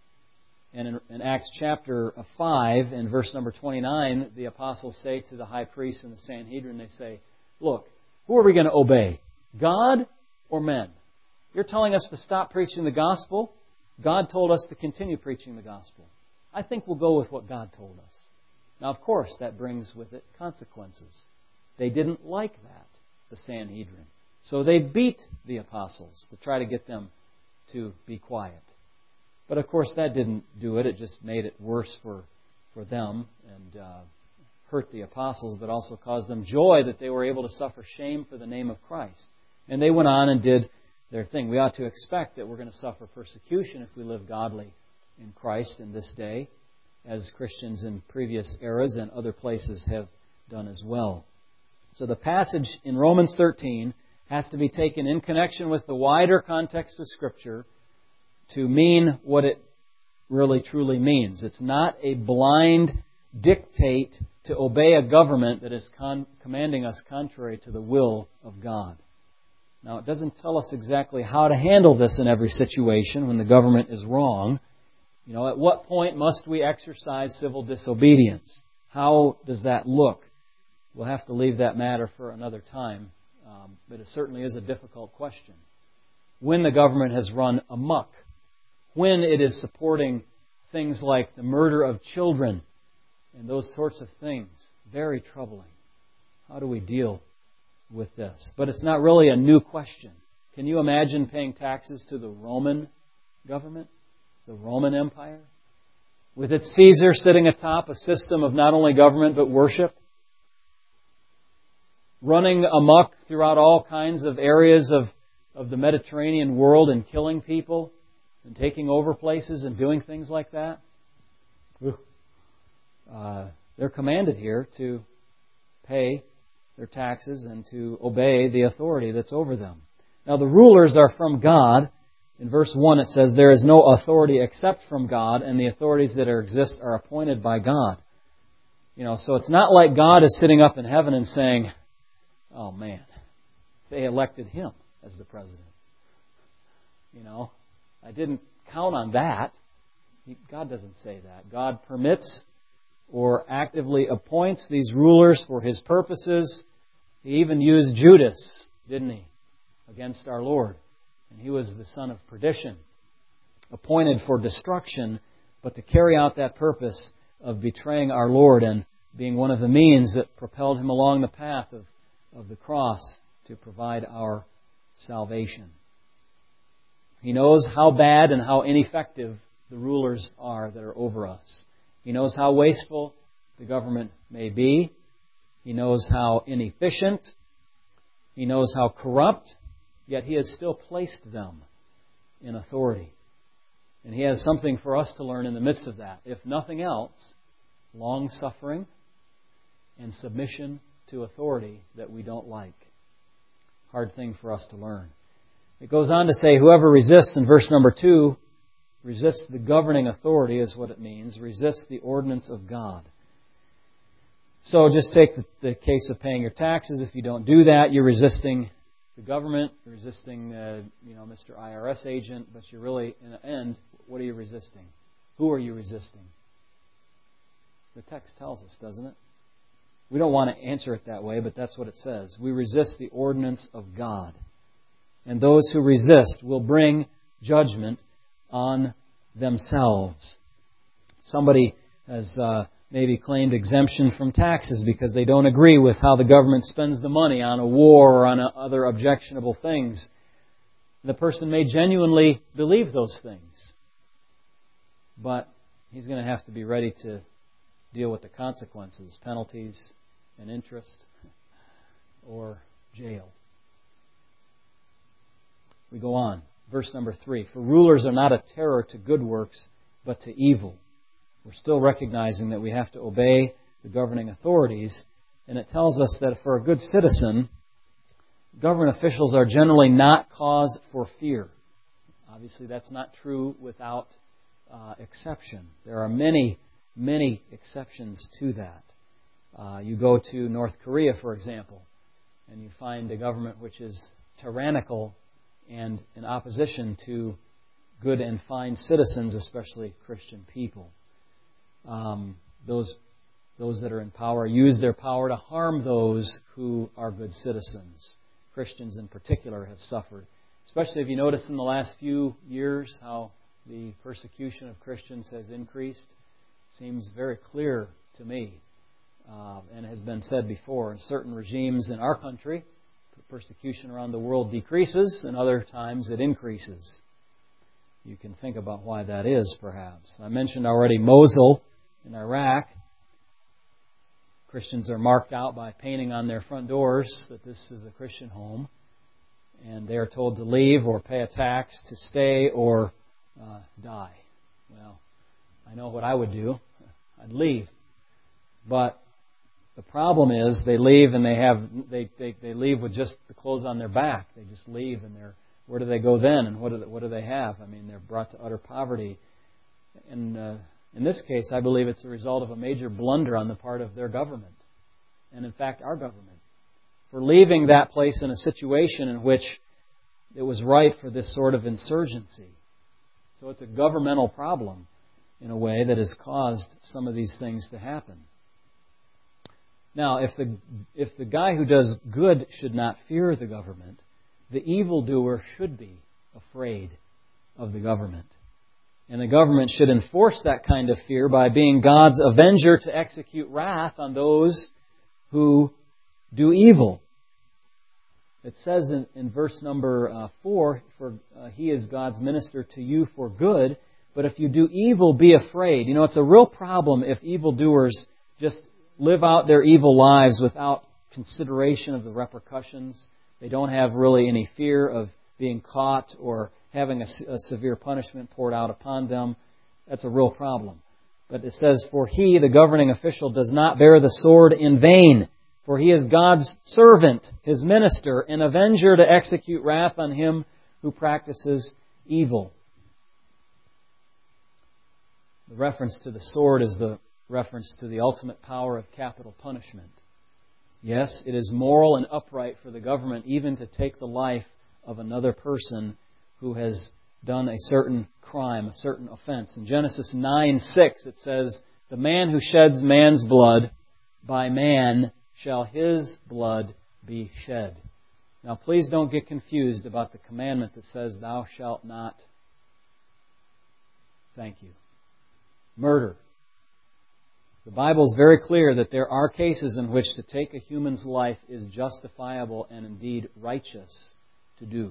And in, in Acts chapter five, in verse number twenty-nine, the apostles say to the high priest and the Sanhedrin, they say, look, who are we going to obey? God or men? You're telling us to stop preaching the gospel. God told us to continue preaching the gospel. I think we'll go with what God told us. Now, of course, that brings with it consequences. They didn't like that, the Sanhedrin. So they beat the apostles to try to get them to be quiet. But, of course, that didn't do it. It just made it worse for, for them and uh, hurt the apostles, but also caused them joy that they were able to suffer shame for the name of Christ. And they went on and did their thing. We ought to expect that we're going to suffer persecution if we live godly in Christ in this day, as Christians in previous eras and other places have done as well. So the passage in Romans thirteen has to be taken in connection with the wider context of Scripture to mean what it really truly means. It's not a blind dictate to obey a government that is con- commanding us contrary to the will of God. Now, it doesn't tell us exactly how to handle this in every situation when the government is wrong. You know, at what point must we exercise civil disobedience? How does that look? We'll have to leave that matter for another time, um, but it certainly is a difficult question. When the government has run amok, when it is supporting things like the murder of children and those sorts of things, very troubling. How do we deal with this? But it's not really a new question. Can you imagine paying taxes to the Roman government? The Roman Empire? With its Caesar sitting atop a system of not only government but worship? Running amok throughout all kinds of areas of, of the Mediterranean world and killing people and taking over places and doing things like that? Uh, they're commanded here to pay their taxes and to obey the authority that's over them. Now the rulers are from God. In verse one it says, there is no authority except from God, and the authorities that are, exist are appointed by God. You know, so it's not like God is sitting up in heaven and saying, oh man, they elected him as the president. You know, I didn't count on that. God doesn't say that. God permits or actively appoints these rulers for His purposes. He even used Judas, didn't He, against our Lord. And he was the son of perdition, appointed for destruction, but to carry out that purpose of betraying our Lord and being one of the means that propelled Him along the path of, of the cross to provide our salvation. He knows how bad and how ineffective the rulers are that are over us. He knows how wasteful the government may be. He knows how inefficient He knows how corrupt, yet He has still placed them in authority. And He has something for us to learn in the midst of that. If nothing else, long-suffering and submission to authority that we don't like. Hard thing for us to learn. It goes on to say, whoever resists, in verse number two, resists the governing authority is what it means. Resists the ordinance of God. So just take the, the case of paying your taxes. If you don't do that, you're resisting the government, you're resisting uh, you know, Mister I R S agent, but you're really, in the end, what are you resisting? Who are you resisting? The text tells us, doesn't it? We don't want to answer it that way, but that's what it says. We resist the ordinance of God. And those who resist will bring judgment on themselves. Somebody has uh, maybe claimed exemption from taxes because they don't agree with how the government spends the money on a war or on a, other objectionable things. The person may genuinely believe those things, but he's going to have to be ready to deal with the consequences, penalties and interest, or jail. We go on. Verse number three. For rulers are not a terror to good works, but to evil. We're still recognizing that we have to obey the governing authorities. And it tells us that for a good citizen, government officials are generally not cause for fear. Obviously, that's not true without uh, exception. There are many, many exceptions to that. Uh, you go to North Korea, for example, and you find a government which is tyrannical and in opposition to good and fine citizens, especially Christian people. Um, those, those that are in power use their power to harm those who are good citizens. Christians in particular have suffered. Especially if you notice in the last few years how the persecution of Christians has increased. Seems very clear to me, uh, and has been said before. In certain regimes in our country, persecution around the world decreases, and other times it increases. You can think about why that is, perhaps. I mentioned already Mosul in Iraq. Christians are marked out by painting on their front doors that this is a Christian home, and they are told to leave or pay a tax to stay or uh, die. Well, I know what I would do. I'd leave. But the problem is they leave and they have they, they, they leave with just the clothes on their back. They just leave, and they're where do they go then? And what do they, what do they have? I mean, they're brought to utter poverty. And uh, in this case, I believe it's a result of a major blunder on the part of their government, and in fact our government, for leaving that place in a situation in which it was right for this sort of insurgency. So it's a governmental problem in a way that has caused some of these things to happen. Now, if the if the guy who does good should not fear the government, the evildoer should be afraid of the government. And the government should enforce that kind of fear by being God's avenger to execute wrath on those who do evil. It says in, in verse number uh, four, for uh, He is God's minister to you for good, but if you do evil, be afraid. You know, it's a real problem if evildoers just live out their evil lives without consideration of the repercussions. They don't have really any fear of being caught or having a, a severe punishment poured out upon them. That's a real problem. But it says, for he, the governing official, does not bear the sword in vain, for he is God's servant, His minister, an avenger to execute wrath on him who practices evil. The reference to the sword is the reference to the ultimate power of capital punishment. Yes, it is moral and upright for the government even to take the life of another person who has done a certain crime, a certain offense. In Genesis nine six it says, the man who sheds man's blood, by man shall his blood be shed. Now please don't get confused about the commandment that says, thou shalt not, thank you, murder. The Bible is very clear that there are cases in which to take a human's life is justifiable and indeed righteous to do.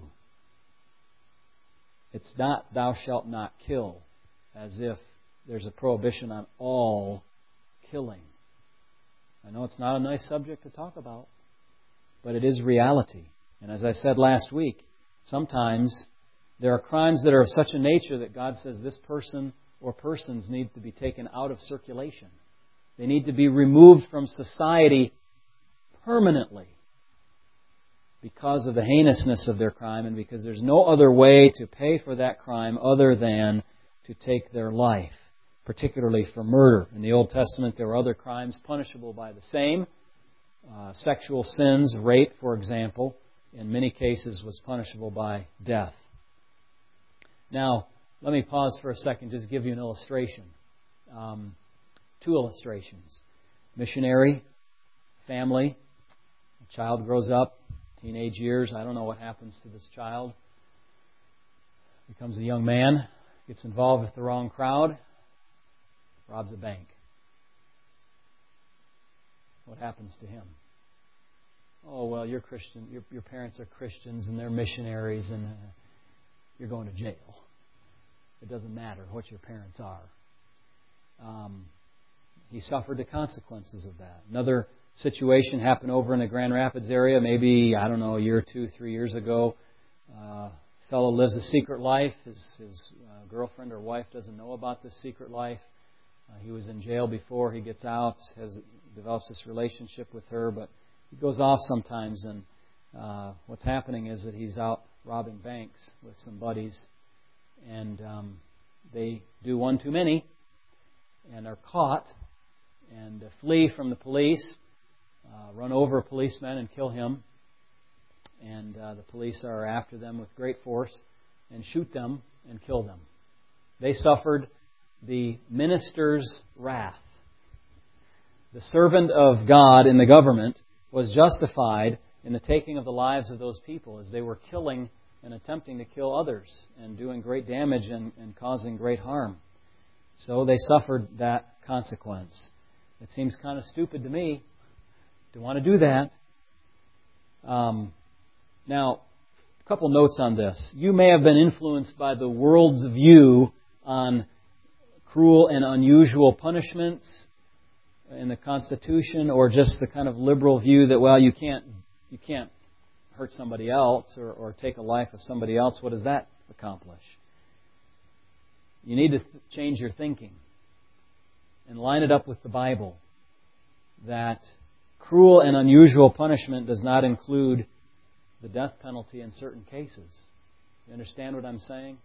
It's not thou shalt not kill, as if there's a prohibition on all killing. I know it's not a nice subject to talk about, but it is reality. And as I said last week, sometimes there are crimes that are of such a nature that God says this person or persons need to be taken out of circulation. They need to be removed from society permanently because of the heinousness of their crime and because there's no other way to pay for that crime other than to take their life, particularly for murder. In the Old Testament, there were other crimes punishable by the same. Uh, sexual sins, rape, for example, in many cases was punishable by death. Now, let me pause for a second, just give you an illustration. Um, two illustrations. Missionary, family, a child grows up, teenage years, I don't know what happens to this child. Becomes a young man, gets involved with the wrong crowd, robs a bank. What happens to him? Oh, well, you're Christian. Your, your parents are Christians and they're missionaries and uh, you're going to jail. It doesn't matter what your parents are. Um, he suffered the consequences of that. Another situation happened over in the Grand Rapids area, maybe, I don't know, a year or two, three years ago. Uh, a fellow lives a secret life. His, his uh, girlfriend or wife doesn't know about this secret life. Uh, he was in jail before. He gets out, has develops this relationship with her, but he goes off sometimes, and uh, what's happening is that he's out robbing banks with some buddies, and um, they do one too many, and are caught, and uh, flee from the police, uh, run over a policeman and kill him, and uh, the police are after them with great force, and shoot them and kill them. They suffered the minister's wrath. The servant of God in the government was justified in the taking of the lives of those people as they were killing and attempting to kill others and doing great damage and, and causing great harm. So they suffered that consequence. It seems kind of stupid to me to want to do that. Um, now, a couple notes on this. You may have been influenced by the world's view on cruel and unusual punishments in the Constitution, or just the kind of liberal view that, well, you can't you can't hurt somebody else or, or take a life of somebody else. What does that accomplish? You need to th- change your thinking and line it up with the Bible, that cruel and unusual punishment does not include the death penalty in certain cases. You understand what I'm saying?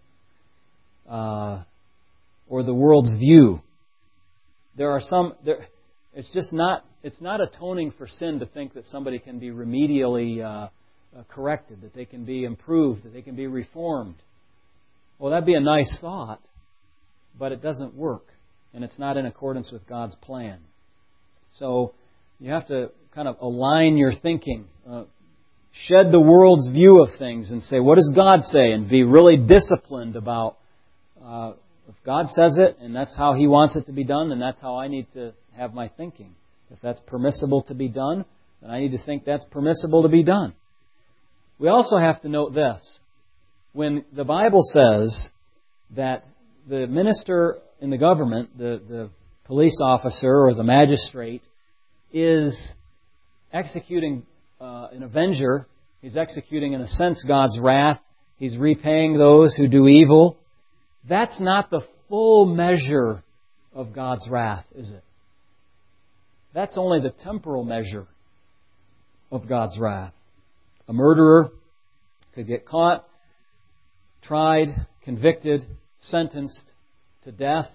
Uh, or the world's view. There are some... There, It's just not, it's not atoning for sin to think that somebody can be remedially uh, uh, corrected, that they can be improved, that they can be reformed. Well, that'd be a nice thought, but it doesn't work, and it's not in accordance with God's plan. So you have to kind of align your thinking, uh, shed the world's view of things and say, what does God say? And be really disciplined about uh, if God says it and that's how He wants it to be done, then that's how I need to have my thinking. If that's permissible to be done, then I need to think that's permissible to be done. We also have to note this. When the Bible says that the minister in the government, the, the police officer or the magistrate, is executing uh, an avenger, he's executing, in a sense, God's wrath, he's repaying those who do evil, that's not the full measure of God's wrath, is it? That's only the temporal measure of God's wrath. A murderer could get caught, tried, convicted, sentenced to death,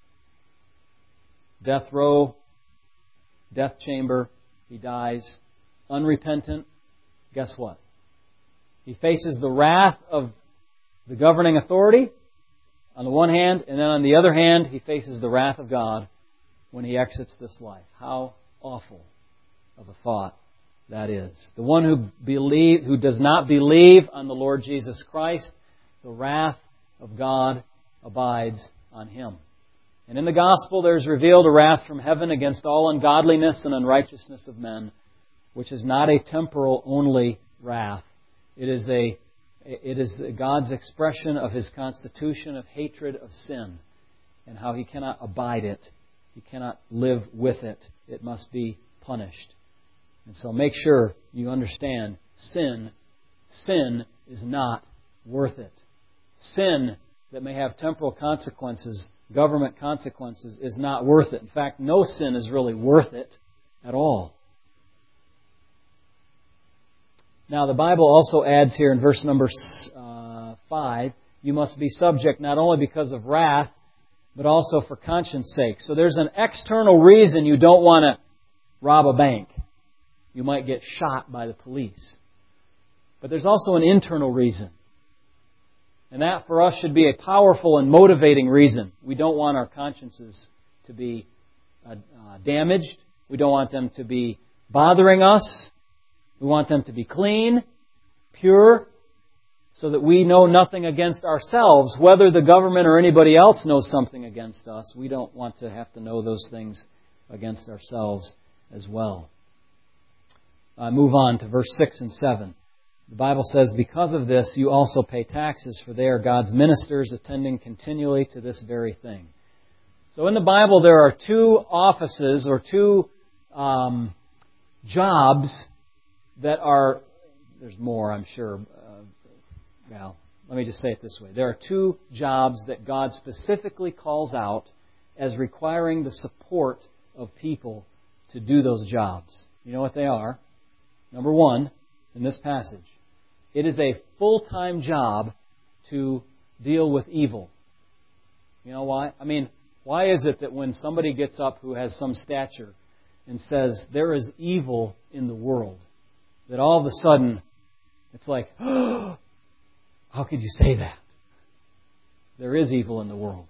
death row, death chamber. He dies unrepentant. Guess what? He faces the wrath of the governing authority on the one hand, and then on the other hand, he faces the wrath of God when he exits this life. How awful of a thought that is. The one who believes, who does not believe on the Lord Jesus Christ, the wrath of God abides on him. And in the gospel there is revealed a wrath from heaven against all ungodliness and unrighteousness of men, which is not a temporal only wrath. It is a it is God's expression of His constitution of hatred of sin and how He cannot abide it. He cannot live with it. It must be punished. And so make sure you understand sin sin is not worth it. Sin that may have temporal consequences, government consequences, is not worth it. In fact, no sin is really worth it at all. Now, the Bible also adds here in verse number uh, five, you must be subject not only because of wrath, but also for conscience sake. So there's an external reason you don't want to rob a bank. You might get shot by the police. But there's also an internal reason. And that for us should be a powerful and motivating reason. We don't want our consciences to be uh, uh, damaged. We don't want them to be bothering us. We want them to be clean, pure, so that we know nothing against ourselves. Whether the government or anybody else knows something against us, we don't want to have to know those things against ourselves as well. I move on to verse six and seven. The Bible says, because of this, you also pay taxes, for they are God's ministers, attending continually to this very thing. So in the Bible, there are two offices or two um, jobs that are, there's more, I'm sure. Uh, well, let me just say it this way. There are two jobs that God specifically calls out as requiring the support of people to do those jobs. You know what they are? Number one, in this passage, it is a full-time job to deal with evil. You know why? I mean, why is it that when somebody gets up who has some stature and says, there is evil in the world, that all of a sudden it's like, oh, how could you say that? There is evil in the world.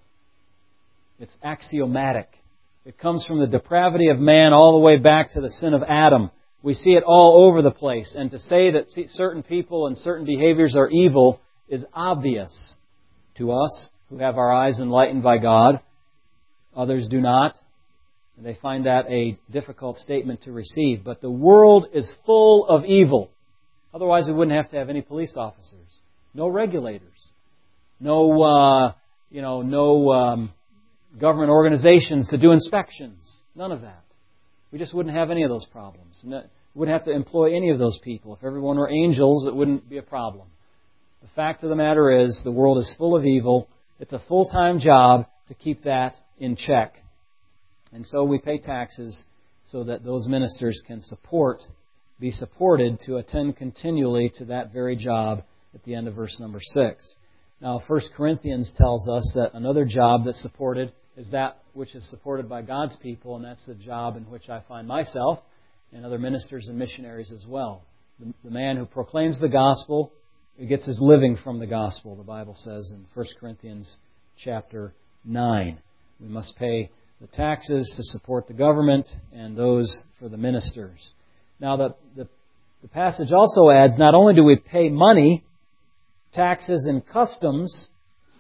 It's axiomatic. It comes from the depravity of man all the way back to the sin of Adam. We see it all over the place. And to say that certain people and certain behaviors are evil is obvious to us who have our eyes enlightened by God. Others do not. And they find that a difficult statement to receive. But the world is full of evil. Otherwise, we wouldn't have to have any police officers. No regulators. No, uh, you know, no um, government organizations to do inspections. None of that. We just wouldn't have any of those problems. We wouldn't have to employ any of those people. If everyone were angels, it wouldn't be a problem. The fact of the matter is, the world is full of evil. It's a full-time job to keep that in check. And so we pay taxes so that those ministers can support, be supported to attend continually to that very job at the end of verse number six. Now, First Corinthians tells us that another job that's supported is that which is supported by God's people, and that's the job in which I find myself and other ministers and missionaries as well. The, the man who proclaims the gospel, who gets his living from the gospel, the Bible says in First Corinthians chapter nine. We must pay the taxes to support the government and those for the ministers. Now, the, the, the passage also adds, not only do we pay money, taxes and customs,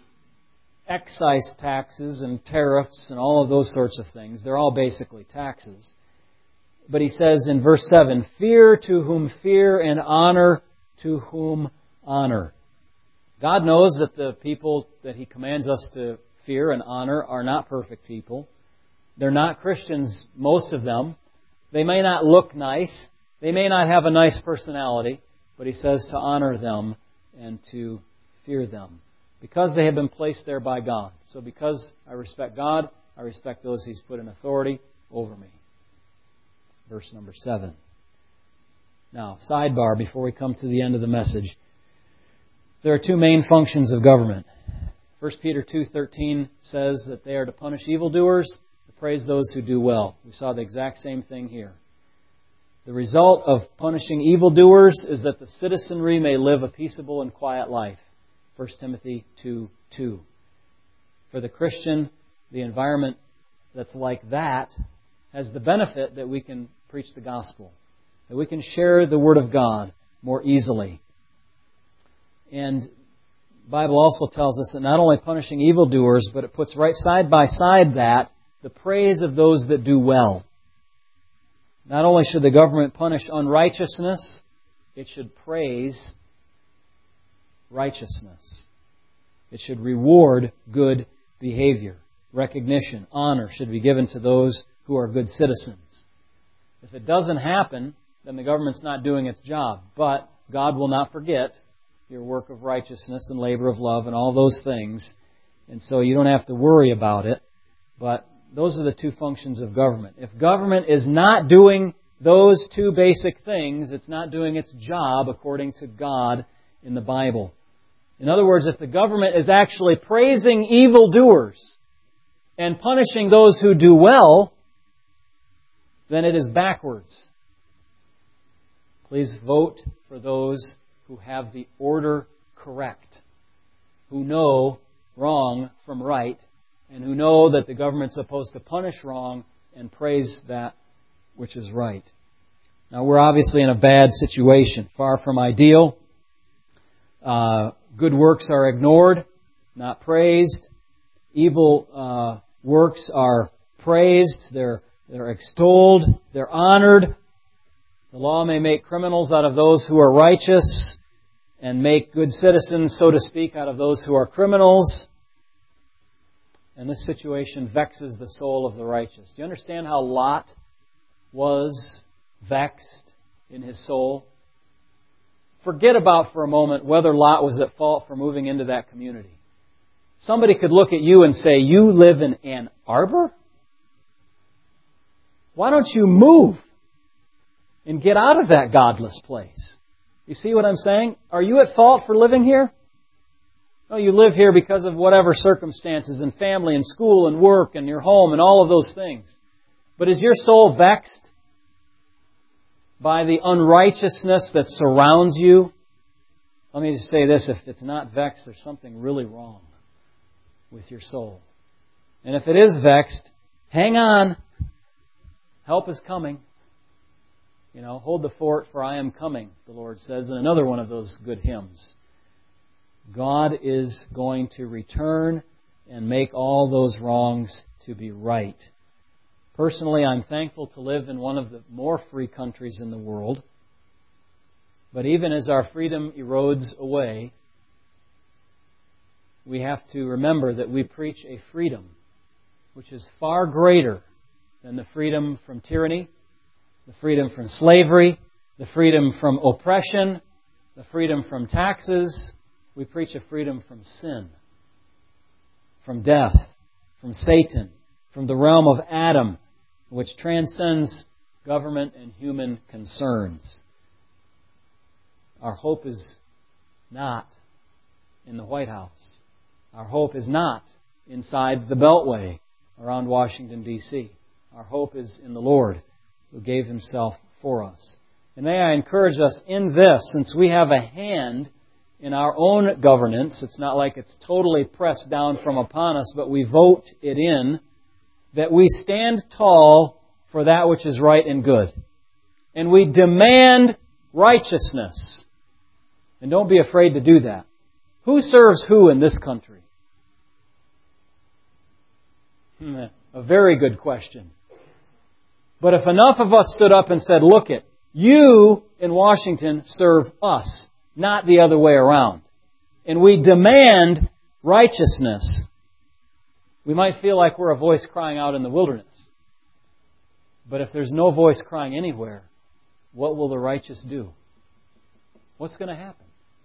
excise taxes and tariffs and all of those sorts of things. They're all basically taxes. But he says in verse seven, fear to whom fear and honor to whom honor. God knows that the people that He commands us to fear and honor are not perfect people. They're not Christians, most of them. They may not look nice. They may not have a nice personality. But He says to honor them and to fear them, because they have been placed there by God. So because I respect God, I respect those He's put in authority over me. Verse number seven. Now, sidebar before we come to the end of the message. There are two main functions of government. First Peter two thirteen says that they are to punish evildoers, to praise those who do well. We saw the exact same thing here. The result of punishing evildoers is that the citizenry may live a peaceable and quiet life. First Timothy two two. For the Christian, the environment that's like that has the benefit that we can preach the gospel, that we can share the Word of God more easily. And the Bible also tells us that not only punishing evildoers, but it puts right side by side that the praise of those that do well. Not only should the government punish unrighteousness, it should praise righteousness. It should reward good behavior. Recognition, honor should be given to those who are good citizens. If it doesn't happen, then the government's not doing its job. But God will not forget your work of righteousness and labor of love and all those things. And so you don't have to worry about it. But those are the two functions of government. If government is not doing those two basic things, it's not doing its job according to God in the Bible. In other words, if the government is actually praising evildoers and punishing those who do well, then it is backwards. Please vote for those who have the order correct, who know wrong from right, and who know that the government's supposed to punish wrong and praise that which is right. Now, we're obviously in a bad situation, far from ideal. Uh, good works are ignored, not praised. Evil uh, works are praised, they're, they're extolled, they're honored. The law may make criminals out of those who are righteous and make good citizens, so to speak, out of those who are criminals. And this situation vexes the soul of the righteous. Do you understand how Lot was vexed in his soul? Forget about for a moment whether Lot was at fault for moving into that community. Somebody could look at you and say, "You live in Ann Arbor? Why don't you move and get out of that godless place?" You see what I'm saying? Are you at fault for living here? No, you live here because of whatever circumstances and family and school and work and your home and all of those things. But is your soul vexed by the unrighteousness that surrounds you? Let me just say this. If it's not vexed, there's something really wrong with your soul. And if it is vexed, hang on. Help is coming. You know, hold the fort, for I am coming, the Lord says in another one of those good hymns. God is going to return and make all those wrongs to be right. Personally, I'm thankful to live in one of the more free countries in the world. But even as our freedom erodes away, we have to remember that we preach a freedom which is far greater than the freedom from tyranny, the freedom from slavery, the freedom from oppression, the freedom from taxes. We preach a freedom from sin, from death, from Satan, from the realm of Adam, which transcends government and human concerns. Our hope is not in the White House. Our hope is not inside the Beltway around Washington, D C Our hope is in the Lord, who gave Himself for us. And may I encourage us in this, since we have a hand in our own governance, it's not like it's totally pressed down from upon us, but we vote it in, that we stand tall for that which is right and good. And we demand righteousness. And don't be afraid to do that. Who serves who in this country? Hmm, a very good question. But if enough of us stood up and said, "Look it, you in Washington serve us, not the other way around," and we demand righteousness, we might feel like we're a voice crying out in the wilderness. But if there's no voice crying anywhere, what will the righteous do? What's going to happen?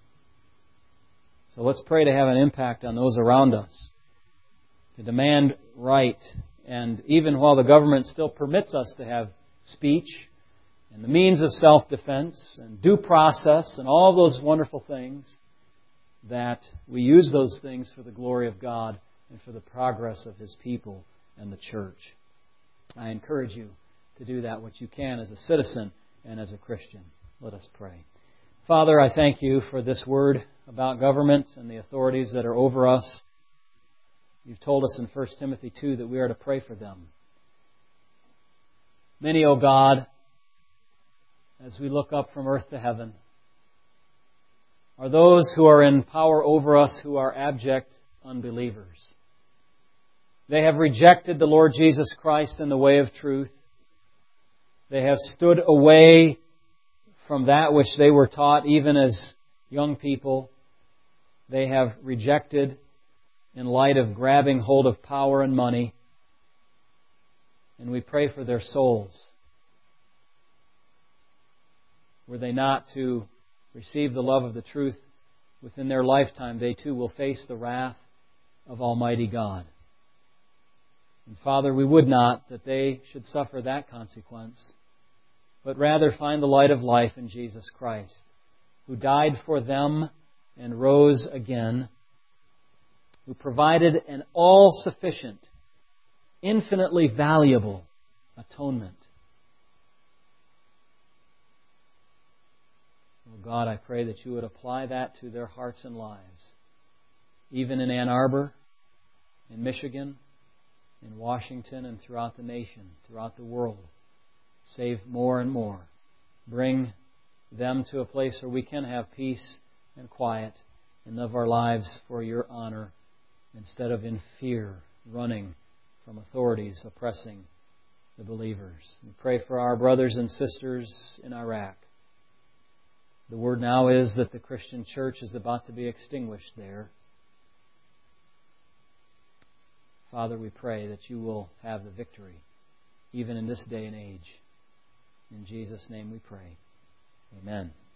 So let's pray to have an impact on those around us, to demand right. And even while the government still permits us to have speech and the means of self-defense and due process and all those wonderful things, that we use those things for the glory of God and for the progress of His people and the church. I encourage you to do that what you can as a citizen and as a Christian. Let us pray. Father, I thank You for this word about government and the authorities that are over us. You've told us in First Timothy two that we are to pray for them. Many, O God, as we look up from earth to heaven, are those who are in power over us who are abject unbelievers. They have rejected the Lord Jesus Christ and the way of truth. They have stood away from that which they were taught even as young people. They have rejected in light of grabbing hold of power and money. And we pray for their souls. Were they not to receive the love of the truth within their lifetime, they too will face the wrath of Almighty God. And Father, we would not that they should suffer that consequence, but rather find the light of life in Jesus Christ, who died for them and rose again, who provided an all-sufficient, infinitely valuable atonement. Oh God, I pray that you would apply that to their hearts and lives, even in Ann Arbor, in Michigan, in Washington, and throughout the nation, throughout the world. Save more and more. Bring them to a place where we can have peace and quiet and live our lives for your honor instead of in fear, running from authorities oppressing the believers. We pray for our brothers and sisters in Iraq. The word now is that the Christian church is about to be extinguished there. Father, we pray that you will have the victory, even in this day and age. In Jesus' name we pray. Amen.